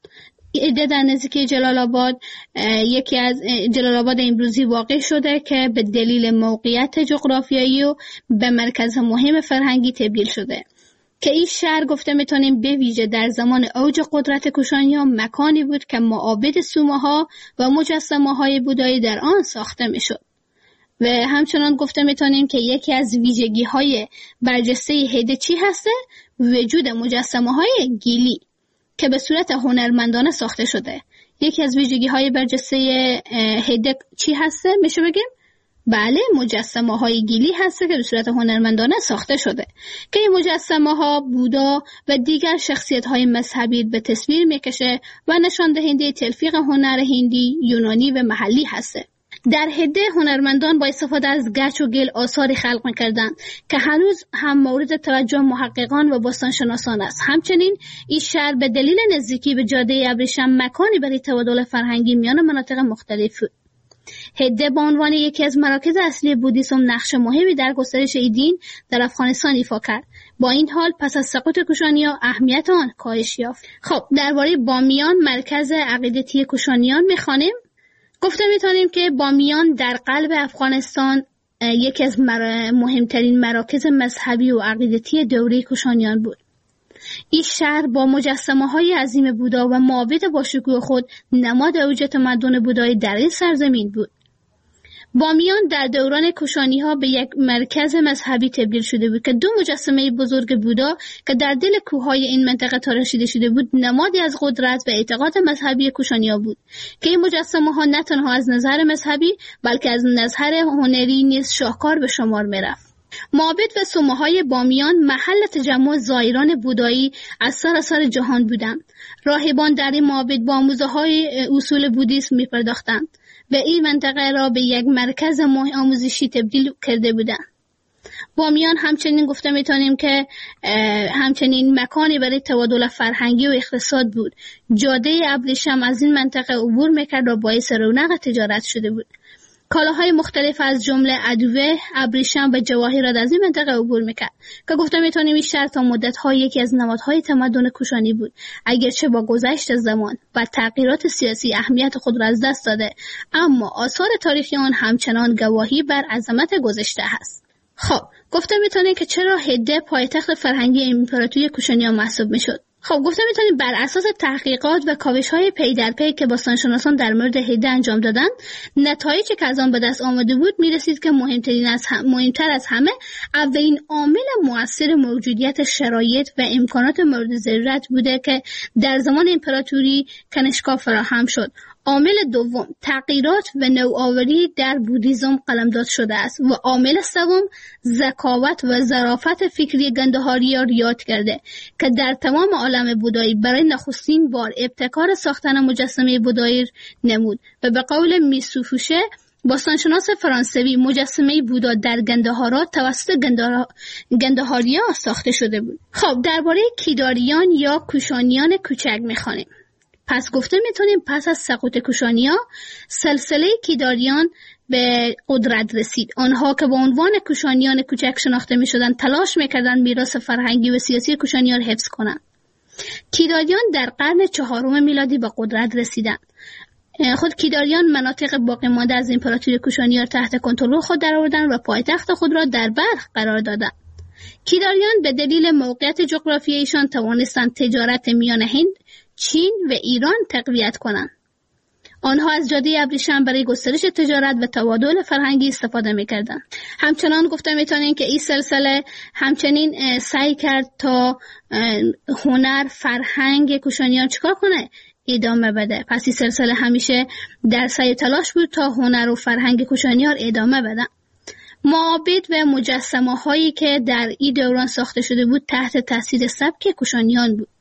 هده در نزدیکی جلال آباد یکی از جلال آباد امروزی واقع شده که به دلیل موقعیت جغرافیایی و به مرکز مهم فرهنگی تبدیل شده که این شهر گفته میتونیم به ویژه در زمان اوج قدرت کوشانیان مکانی بود که معابد سومه‌ها و مجسمه‌های بودایی در آن ساخته میشد. و همچنان گفته میتونیم که یکی از ویژگی‌های برجسته هده چی هسته؟ وجود مجسمه‌های گیلی که به صورت هنرمندانه ساخته شده. یکی از ویژگی‌های برجسته هده چی هسته؟ میشه بگیم بله، مجسمه های گیلی هسته که به صورت هنرمندانه ساخته شده که این مجسمه ها بودا و دیگر شخصیت های مذهبی به تصویر میکشه و نشان دهنده تلفیق هنر هندی، یونانی و محلی هسته. در هده هنرمندان با استفاده از گچ و گل آثاری خلق میکردند که هنوز هم مورد توجه محققان و باستانشناسان است. همچنین این شهر به دلیل نزدیکی به جاده ابریشم مکانی برای تبادل فرهنگی میان مناطق مختلف. هده به عنوان یکی از مراکز اصلی بودیسم نقش مهمی در گسترش این دین در افغانستان ایفا کرد. با این حال پس از سقوط کوشانیان اهمیت آن کاهش یافت. خب درباره بامیان مرکز عقیدتی کوشانیان میخوانیم. گفته میتونیم که بامیان در قلب افغانستان یکی از مر... مهمترین مراکز مذهبی و عقیدتی دوره کوشانیان بود. این شهر با مجسمه های عظیم بودا و معابد با شکوه خود نماد اوج تمدن بودایی در این سرزمین بود. بامیان در دوران کوشانی ها به یک مرکز مذهبی تبدیل شده بود که دو مجسمه بزرگ بودا که در دل کوههای این منطقه تراشیده شده بود نمادی از قدرت و اعتقاد مذهبی کوشانی ها بود که این مجسمه ها نه تنها از نظر مذهبی بلکه از نظر هنری نیز شاهکار به شمار می رفت. معابد و صومعه های بامیان محل تجمع زائران بودایی از سراسر جهان بودند. راهبان در این معابد با آموزه های اصول بودیسم می پرداختند و این منطقه را به یک مرکز آموزشی تبدیل کرده بودند. بامیان همچنین گفته میتونیم که همچنین مکانی برای تبادل فرهنگی و اقتصاد بود. جاده ابریشم از این منطقه عبور میکرد و باعث رونق تجارت شده بود. کالاهای مختلف از جمله ادویه، ابریشم و جواهرات از این منطقه عبور میکرد که گفته میتونیم این شهر تا مدت‌ها یکی از نمادهای تمدن کوشانی بود، اگرچه با گذشت زمان و تغییرات سیاسی اهمیت خود را از دست داده، اما آثار تاریخی آن همچنان گواهی بر عظمت گذشته است. خب گفته میتونیم که چرا هده پایتخت فرهنگی امپراتوری کوشانیان محسوب میشد. خب گفته میتونیم بر اساس تحقیقات و کاوش‌های پی در پی که باستانشناسان در مورد هده انجام دادند، نتایجی که از آن به دست آمده بود میرسید که مهمترین از هم، مهمتر از همه اولین عامل مؤثر موجودیت شرایط و امکانات مورد ضرورت بوده که در زمان امپراتوری کنشگاه فراهم شد. عامل دوم تغییرات و نوآوری در بودیزم قلمداد شده است و عامل سوم ذکاوت و ظرافت فکری گندهاریار یاد کرده که در تمام عالم بودایی برای نخستین بار ابتکار ساختن مجسمه بودایی نمود و به قول میسوفوشه باستانشناس فرانسوی مجسمه بودا در گندهارات توسط گندهاریا ساخته شده بود. خب درباره کیداریان یا کوشانیان کوچک میخوانیم. پس گفته میتونیم پس از سقوط کوشانیا سلسله کیداریان به قدرت رسید. آنها که با عنوان کوشانیان کوچک شناخته میشدند تلاش میکردند میراث فرهنگی و سیاسی کوشانیان را حفظ کنند. کیداریان در قرن چهارم میلادی به قدرت رسیدند. خود کیداریان مناطق باقی مانده از امپراتوری کوشانیان تحت کنترل خود درآوردند و پایتخت خود را در بلخ قرار دادند. کیداریان به دلیل موقعیت جغرافیایی ایشان توانستند تجارت میان هند، چین و ایران تقویت کنند. آنها از جاده ابریشم برای گسترش تجارت و تبادل فرهنگی استفاده می‌کردند. همچنان گفته می‌تونیم که این سلسله همچنین سعی کرد تا هنر، فرهنگ کوشانیان چیکار کنه؟ ادامه بده. پس این سلسله همیشه در سعی تلاش بود تا هنر و فرهنگ کوشانیان ادامه بده. معابد و مجسمه هایی که در این دوران ساخته شده بود تحت تاثیر سبک کوشانیان بود.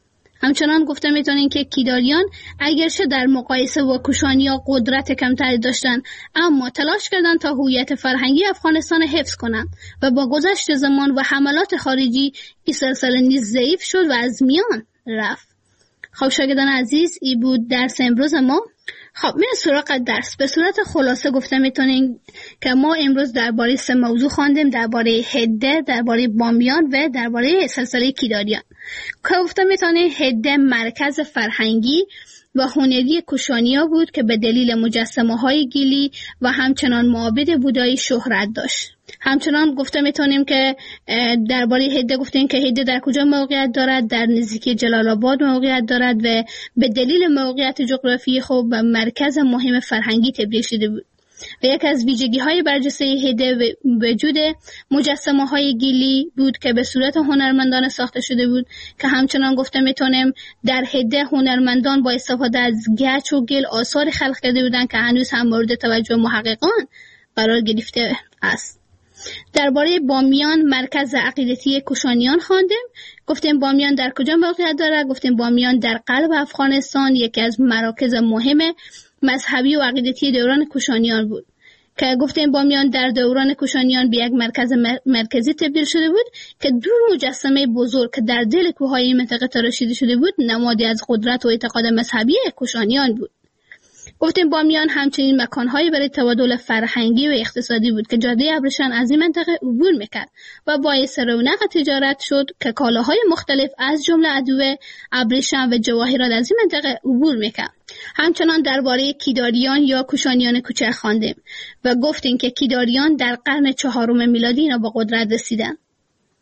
همچنان گفته میتونین که کیداریان اگرچه در مقایسه با کوشانیا قدرت کمتری داشتن، اما تلاش کردند تا هویت فرهنگی افغانستان حفظ کنند و با گذشت زمان و حملات خارجی این سلسله نیز ضعیف شد و از میان رفت. خب شاگردان عزیز، این بود درس امروز ما. خب میریم سراغ درس. به صورت خلاصه گفته میتونیم که ما امروز درباره سه موضوع خواندیم، درباره هده، درباره بامیان و درباره سلسله کیداریان. که گفته میتونیم هده مرکز فرهنگی و هنری کوشانیا بود که به دلیل مجسمه های گیلی و همچنان معابد بودایی شهرت داشت. همچنان گفته میتونیم که درباره هده گفتیم که هده در کجا موقعیت دارد؟ در نزدیکی جلال آباد موقعیت دارد و به دلیل موقعیت جغرافیایی خوب به مرکز مهم فرهنگی تبدیل شده بود. و یک از ویژگی های برجسته هده وجود مجسمه های گیلی بود که به صورت هنرمندان ساخته شده بود که همچنان گفته میتونیم در هده هنرمندان با استفاده از گچ و گل آثار خلق کرده بودند که هنوز هم مورد توجه محققان قرار گرفته است. درباره بامیان مرکز عقیدتی کوشانیان خواندیم. گفتیم بامیان در کجا موقعیت دارد؟ گفتیم بامیان در قلب افغانستان یکی از مراکز مهم مذهبی و عقیدتی دوران کوشانیان بود که گفتیم بامیان در دوران کوشانیان به یک مرکز مرکزی تبدیل شده بود که دو مجسمه بزرگ که در دل کوههای منطقه تراشیده شده بود نمادی از قدرت و اعتقاد مذهبی کوشانیان بود. گفتیم بامیان همچنین مکانهایی برای تبادل فرهنگی و اقتصادی بود که جاده ابریشم از این منطقه عبور میکرد و باعث رونق تجارت شد که کالاهای مختلف از جمله ادویه، ابریشم و جواهرات از این منطقه عبور میکرد. همچنان درباره کیداریان یا کوشانیان کوچک خواندیم و گفتیم که کیداریان در قرن چهارم میلادی اینا با قدرت رسیدند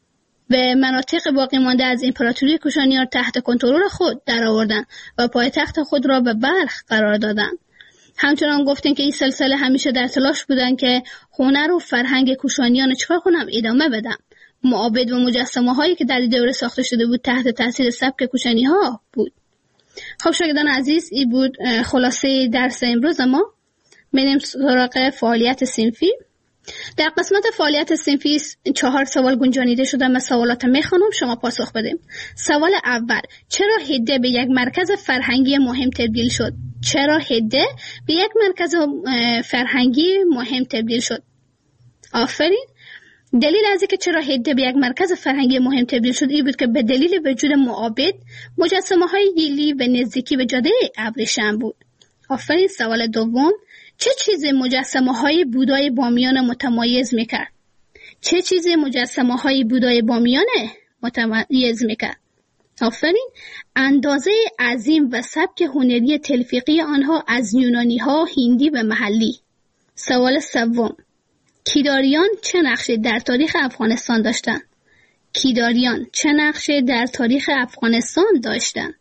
به مناطق باقی مانده از امپراتوری کوشانیان تحت کنترل خود درآوردند و پایتخت خود را به بلخ قرار دادند. همچنان گفتیم که این سلسله همیشه در تلاش بودند که هنر و فرهنگ کوشانیان چکار کنم ادامه بدن. معابد و مجسمه هایی که در این دوره ساخته شده بود تحت تاثیر سبک کوشانی ها بود. خب شاگردان عزیز، این بود خلاصه درس امروز ما. میریم سراغ فعالیت صنفی. در قسمت فعالیت صنفی چهار سوال گنجانیده شده و سوالات میخوانم، شما پاسخ بدیم. سوال اول: چرا هده به یک مرکز فرهنگی مهم تبدیل شد؟ چرا هده به یک مرکز فرهنگی مهم تبدیل شد؟ آفرین. دلیل از اینکه چرا هده به یک مرکز فرهنگی مهم تبدیل شد این بود که به دلیل وجود معابد مجسمه های گیلی به نزدیکی به جاده ابریشم بود. آفرین. سوال دوم: چه چیزی مجسمه های بودای بامیان متمایز میکرد؟ چه چیزی مجسمه های بودای بامیان متمایز میکرد؟ آفرین. اندازه عظیم و سبک هنری تلفیقی آنها از یونانی ها هندی به محلی. سوال سوم: کیداریان چه نقشی در تاریخ افغانستان داشتند؟ کیداریان چه نقشی در تاریخ افغانستان داشتند؟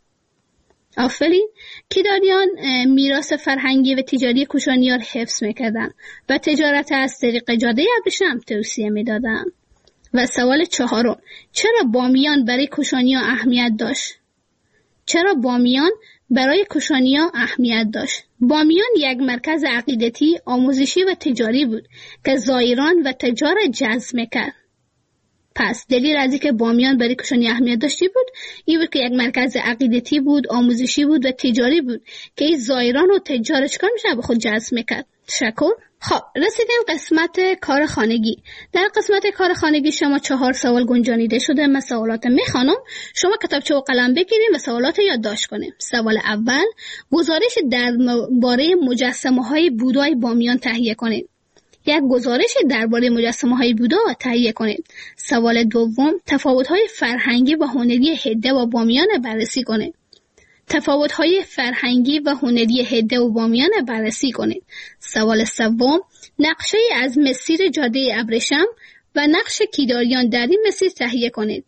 آفرین. کیداریان میراث فرهنگی و تجاری کوشانیان حفظ میکردند و تجارت از طریق جاده ابریشم توسعه میدادند. و سوال چهارم: چرا بامیان برای کوشانیان اهمیت داشت؟ چرا بامیان برای کوشانیان اهمیت داشت؟ بامیان یک مرکز عقیدتی، آموزشی و تجاری بود که زائران و تجار جذب میکرد. پس دلیل از اینکه بامیان برای کوشانی اهمیت داشتی بود این بود که یک مرکز عقیدتی بود، آموزشی بود و تجاری بود که این زائران و تجار چکار میشه به خود جذب میکرد. تشکر. خب رسیدیم قسمت کار خانگی. در قسمت کار خانگی شما چهار سوال گنجانیده شده. من سوالات میخوانم، شما کتابچه و قلم بگیریم و سوالات یادداشت کنیم. سوال اول: گزارش درباره مجسمه های بودای بامیان تهیه کنید. یک گزارش درباره مجسمه های بودا تهیه کنید. سوال دوم: تفاوت های فرهنگی و هنری هده و بامیان بررسی کنید. تفاوت های فرهنگی و هنری هده و بامیان بررسی کنید. سوال سوم: نقشه از مسیر جاده ابریشم و نقش کیداریان در این مسیر تهیه کنید.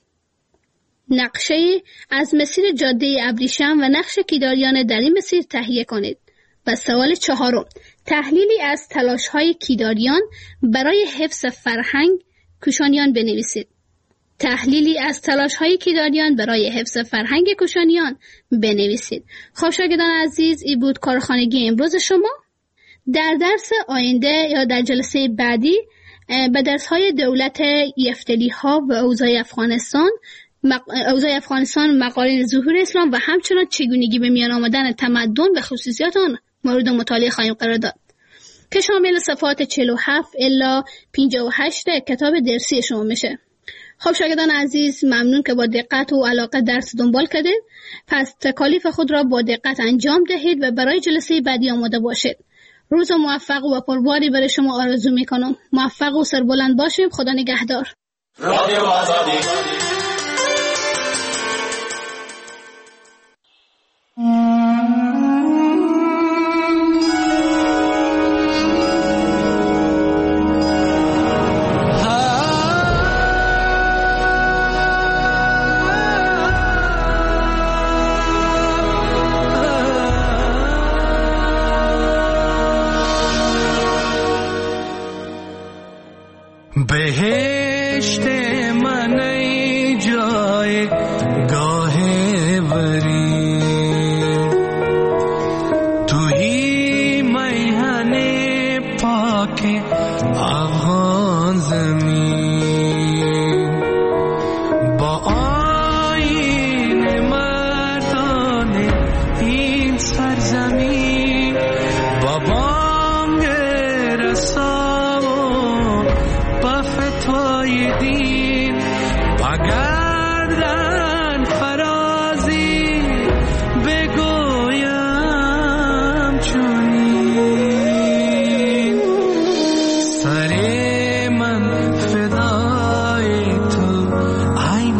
نقشه از مسیر جاده ابریشم و نقش کیداریان در این مسیر تهیه کنید. و سوال چهارم: تحلیلی از تلاش های کیداریان برای حفظ فرهنگ کوشانیان بنویسید. تحلیلی از تلاش های کیداریان برای حفظ فرهنگ کوشانیان بنویسید. خب شاگردان عزیز، این بود کارخانگی امروز شما. در درس آینده یا در جلسه بعدی به درس های دولت یفتلی ها و اوضاع افغانستان اوضاع افغانستان، مقارن ظهور اسلام و همچنان چگونگی به میان آمدن تمدن و خصوصیات آن مورد مطالعه خواهیم قرار داد که شامل صفحات چهل و هفت الی پنجاه و هشت کتاب درسی شما میشه. خب شاگردان عزیز، ممنون که با دقت و علاقه درس دنبال کردید. پس تکالیف خود را با دقت انجام دهید و برای جلسه بعدی آماده باشید. روز موفق و پرباری برای شما آرزو میکنم. موفق و سربلند باشیم. خدا نگهدار. رادیو آزادی. بهشت من ای جای گاه بری، توی میهن پاک افغان زمین، با آیین مردان این سرزمین، با بانگ رسا فتوای دین بگردن فرازی بگویم چونین، سر من فدای تو ای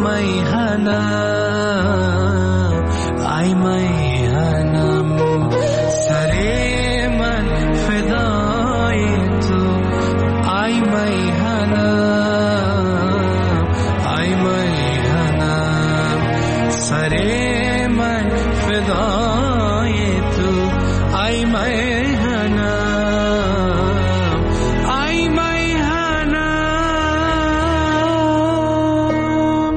میهنم، ای میهنم، سر من فدای تو ای میهنم، I may ay mayhanam, ay mayhanam.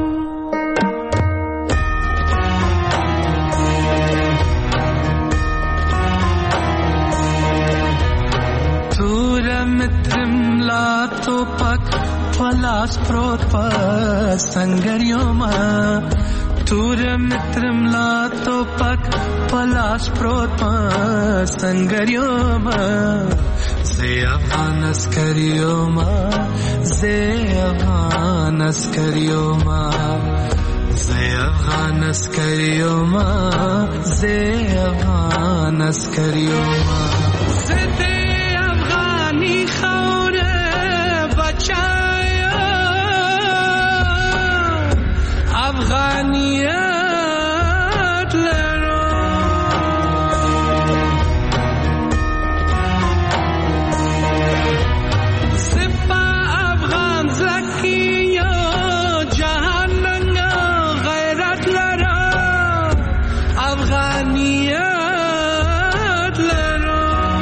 Tura mitrim la topak palas prot pas sangaryoma. Tura mitrim la topak palas prot pas sangaryoma. Ze Afghan askaryoma, ze Afghan askaryoma, ze Afghan askaryoma, ze Afghan askaryoma. Ze Afghani khawre bachaya, Afghaniyat lero. Sipa Afghan zakiyo, jahannanga ghairat lero, Afghaniyat lero.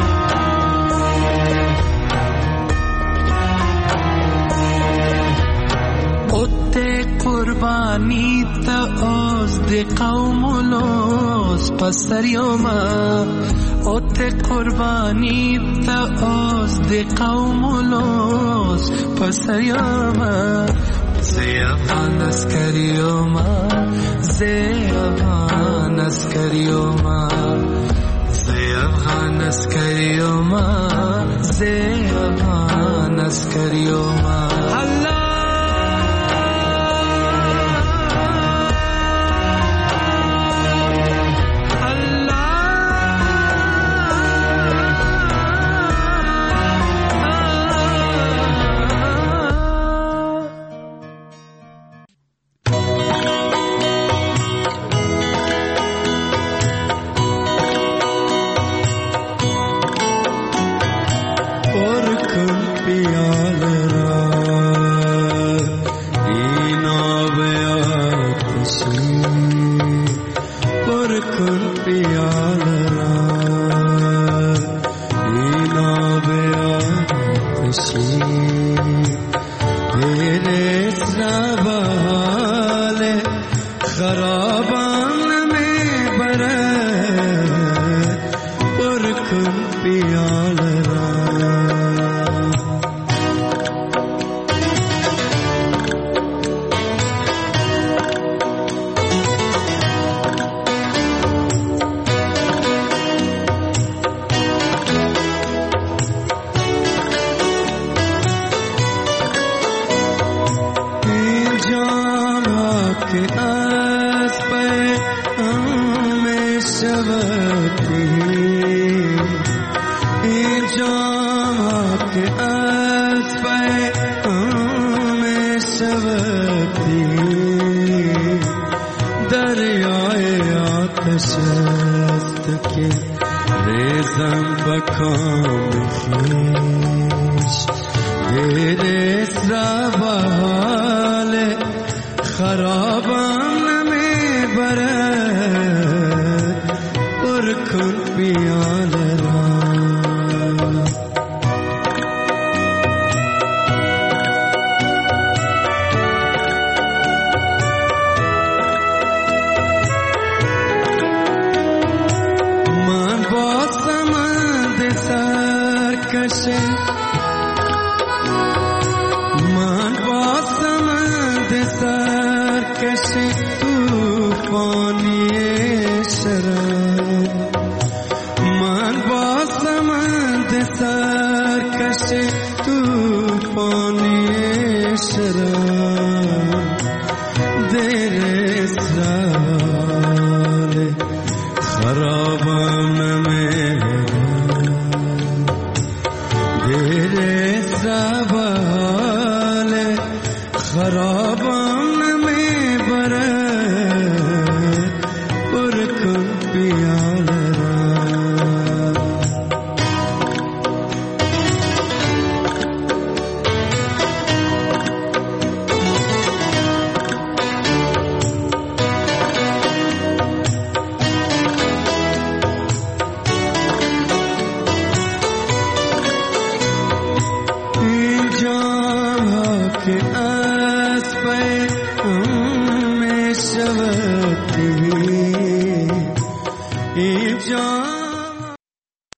Otte qurbani ta oz de qawmulos pasaryoma. Otte qurbani ta oz de qawmulos pasaryoma. Ze Afghan askaryoma, ze Afghan askaryoma, ze Afghan askaryoma, ze Afghan askaryoma. Allah